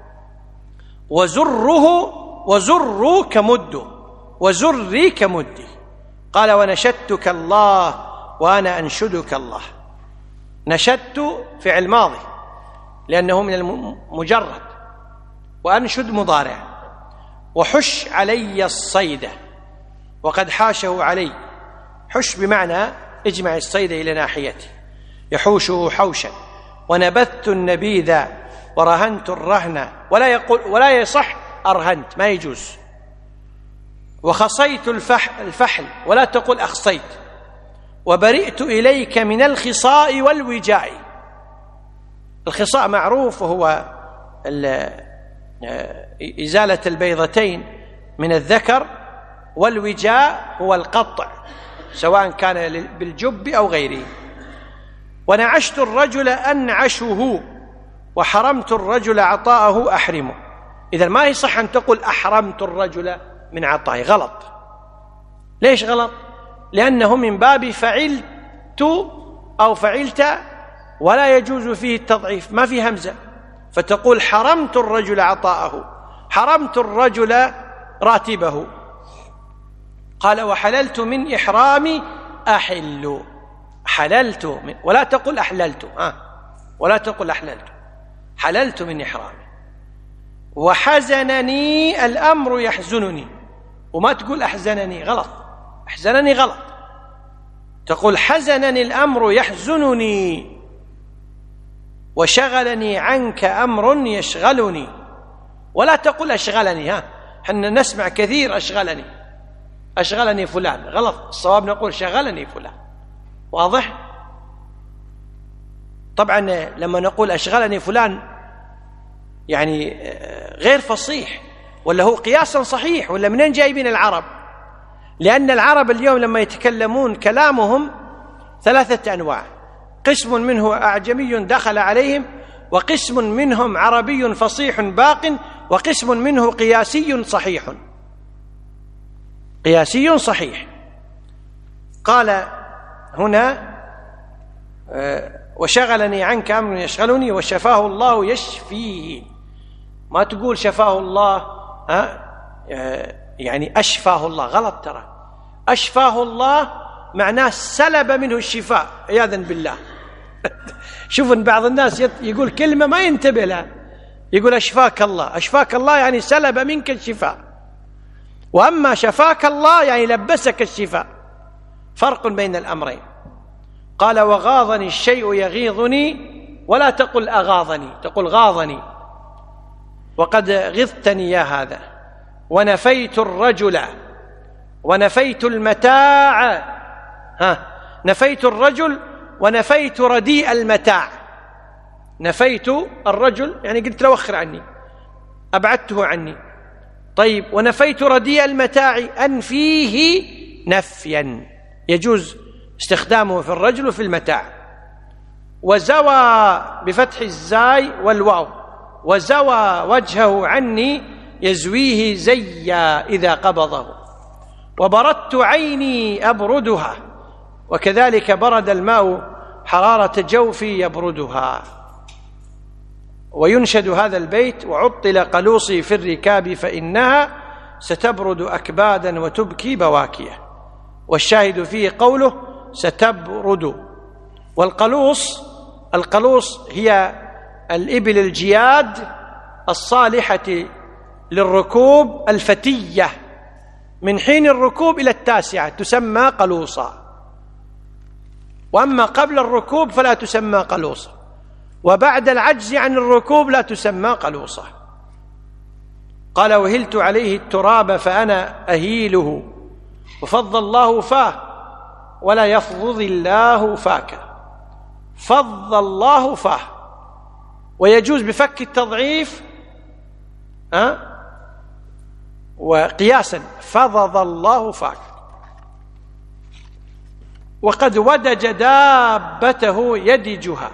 وزر كمد، وزري كمدي. قال ونشدتك الله وأنا أنشدك الله. نشدت فعل ماضي لأنه من المجرد، وأنشد مضارع. وحش علي الصيد، وقد حاشه علي. حش بمعنى اجمع الصيد إلى ناحيتي، يحوشه حوشا. ونبذت النبيذ ورهنت الرهن، ولا يصح أرهنت، ما يجوز. وخصيت الفحل، ولا تقول أخصيت. وبرئت إليك من الخصاء والوجاء. الخصاء معروف، وهو إزالة البيضتين من الذكر، والوجاء هو القطع سواء كان بالجب أو غيره. ونعشت الرجل أنعشه، وحرمت الرجل عطاءه أحرمه. إذن ما يصح أن تقول أحرمت الرجل من عطائه، غلط. ليش غلط؟ لأنه من باب فعلت أو فعلت، ولا يجوز فيه التضعيف، ما في همزة، فتقول حرمت الرجل عطاءه، حرمت الرجل راتبه. قال وحللت من إحرامي أحل. حللت من، ولا تقل أحللت، ولا تقل أحللت، حللت من إحرامي. وحزنني الأمر يحزنني، وما تقول أحزنني، غلط. أحزنني غلط، تقول حزنني الأمر يحزنني. وشغلني عنك أمر يشغلني، ولا تقول أشغلني. حنا نسمع كثير أشغلني فلان، غلط. الصواب نقول شغلني فلان. واضح؟ طبعا لما نقول أشغلني فلان يعني غير فصيح، ولا هو قياسا صحيح، ولا منين جايبين العرب؟ لأن العرب اليوم لما يتكلمون كلامهم 3 أنواع: قسم منه أعجمي دخل عليهم، وقسم منهم عربي فصيح باق، وقسم منه قياسي صحيح. قياسي صحيح. قال هنا: وشغلني عنك أمر يشغلني وشفاه الله يشفيه. ما تقول شفاه الله يعني أشفاه الله، غلط ترى. أشفاه الله معناه سلب منه الشفاء عياذا بالله. شوف إن بعض الناس يقول كلمة ما ينتبه لها، يقول أشفاك الله. أشفاك الله يعني سلب منك الشفاء، وأما شفاك الله يعني لبسك الشفاء. فرق بين الأمرين. قال: وغاضني الشيء يغيظني، ولا تقل أغاظني، تقول غاضني، وقد غضتني يا هذا. ونفيت الرجل ونفيت المتاع، نفيت الرجل ونفيت رديء المتاع. نفيت الرجل يعني قلت له وخر عني، أبعدته عني. طيب، ونفيت رديء المتاع أنفيه نفيا، يجوز استخدامه في الرجل وفي المتاع. وزوى بفتح الزاي والواو، وزوى وجهه عني يزويه زيا إذا قبضه. وبردت عيني أبردها، وكذلك برد الماء حرارة جوفي يبردها. وينشد هذا البيت: وعطل قلوصي في الركاب فإنها ستبرد أكبادا وتبكي بواكيه. والشاهد فيه قوله ستبرد. والقلوص هي الإبل الجياد الصالحة للركوب الفتية، من حين الركوب إلى 9 تسمى قلوصا، وأما قبل الركوب فلا تسمى قلوصا، وبعد العجز عن الركوب لا تسمى قلوصا. قال: وهلت عليه التراب فأنا أهيله، وفض الله فاه ولا يفضض الله فاك. فض الله فاه، ويجوز بفك التضعيف وقياسا فضض الله فاك. وقد ودج دابته يدجها،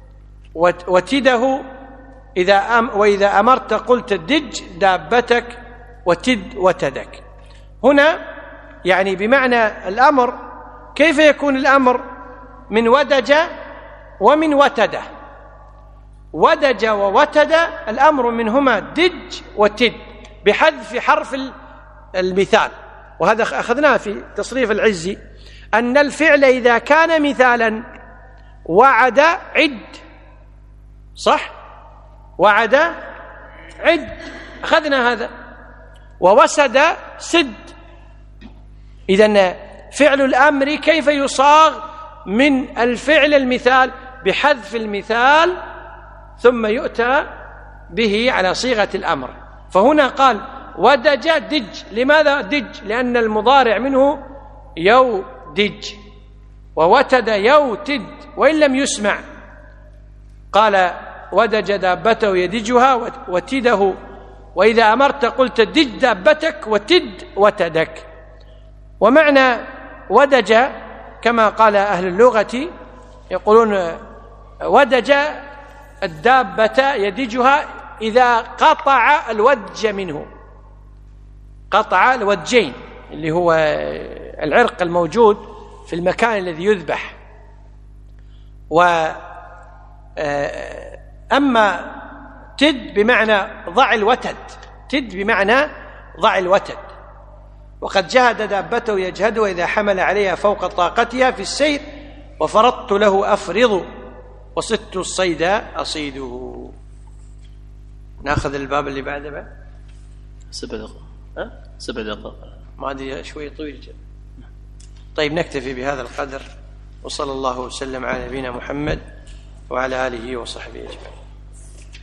وتده وإذا أمرت قلت دج دابتك وتد وتدك. هنا يعني بمعنى الأمر. كيف يكون الأمر؟ من ودج ومن وتد. ودج ووتد الأمر منهما دج وتد بحذف حرف المثال. وهذا أخذناه في تصريف العزي، أن الفعل إذا كان مثالا وعد عد، صح؟ وعد عد، أخذنا هذا. ووسد سد. إذن فعل الأمر كيف يصاغ؟ من الفعل المثال بحذف المثال ثم يؤتى به على صيغة الأمر. فهنا قال ودج دج. لماذا دج؟ لأن المضارع منه يودج، ووتد يوتد وإن لم يسمع. قال ودج دابته يدجها وتده، وإذا أمرت قلت دج دابتك وتد وتدك. ومعنى ودج كما قال أهل اللغة يقولون ودج الدابة يدجها إذا قطع الودج منه، قطع الودجين اللي هو العرق الموجود في المكان الذي يذبح. أما تد بمعنى ضع الوتد، تد بمعنى ضع الوتد. وقد جهد دابته يجهد وإذا حمل عليها فوق طاقتها في السير، وفرضت له أفرض وصدت الصيد أصيده. ناخذ الباب اللي بعده بعد 7 دقائق. 7 دقائق ما أدري شوي طويل جدا. طيب نكتفي بهذا القدر، وصلى الله وسلم على نبينا محمد وعلى آله وصحبه أجمعين.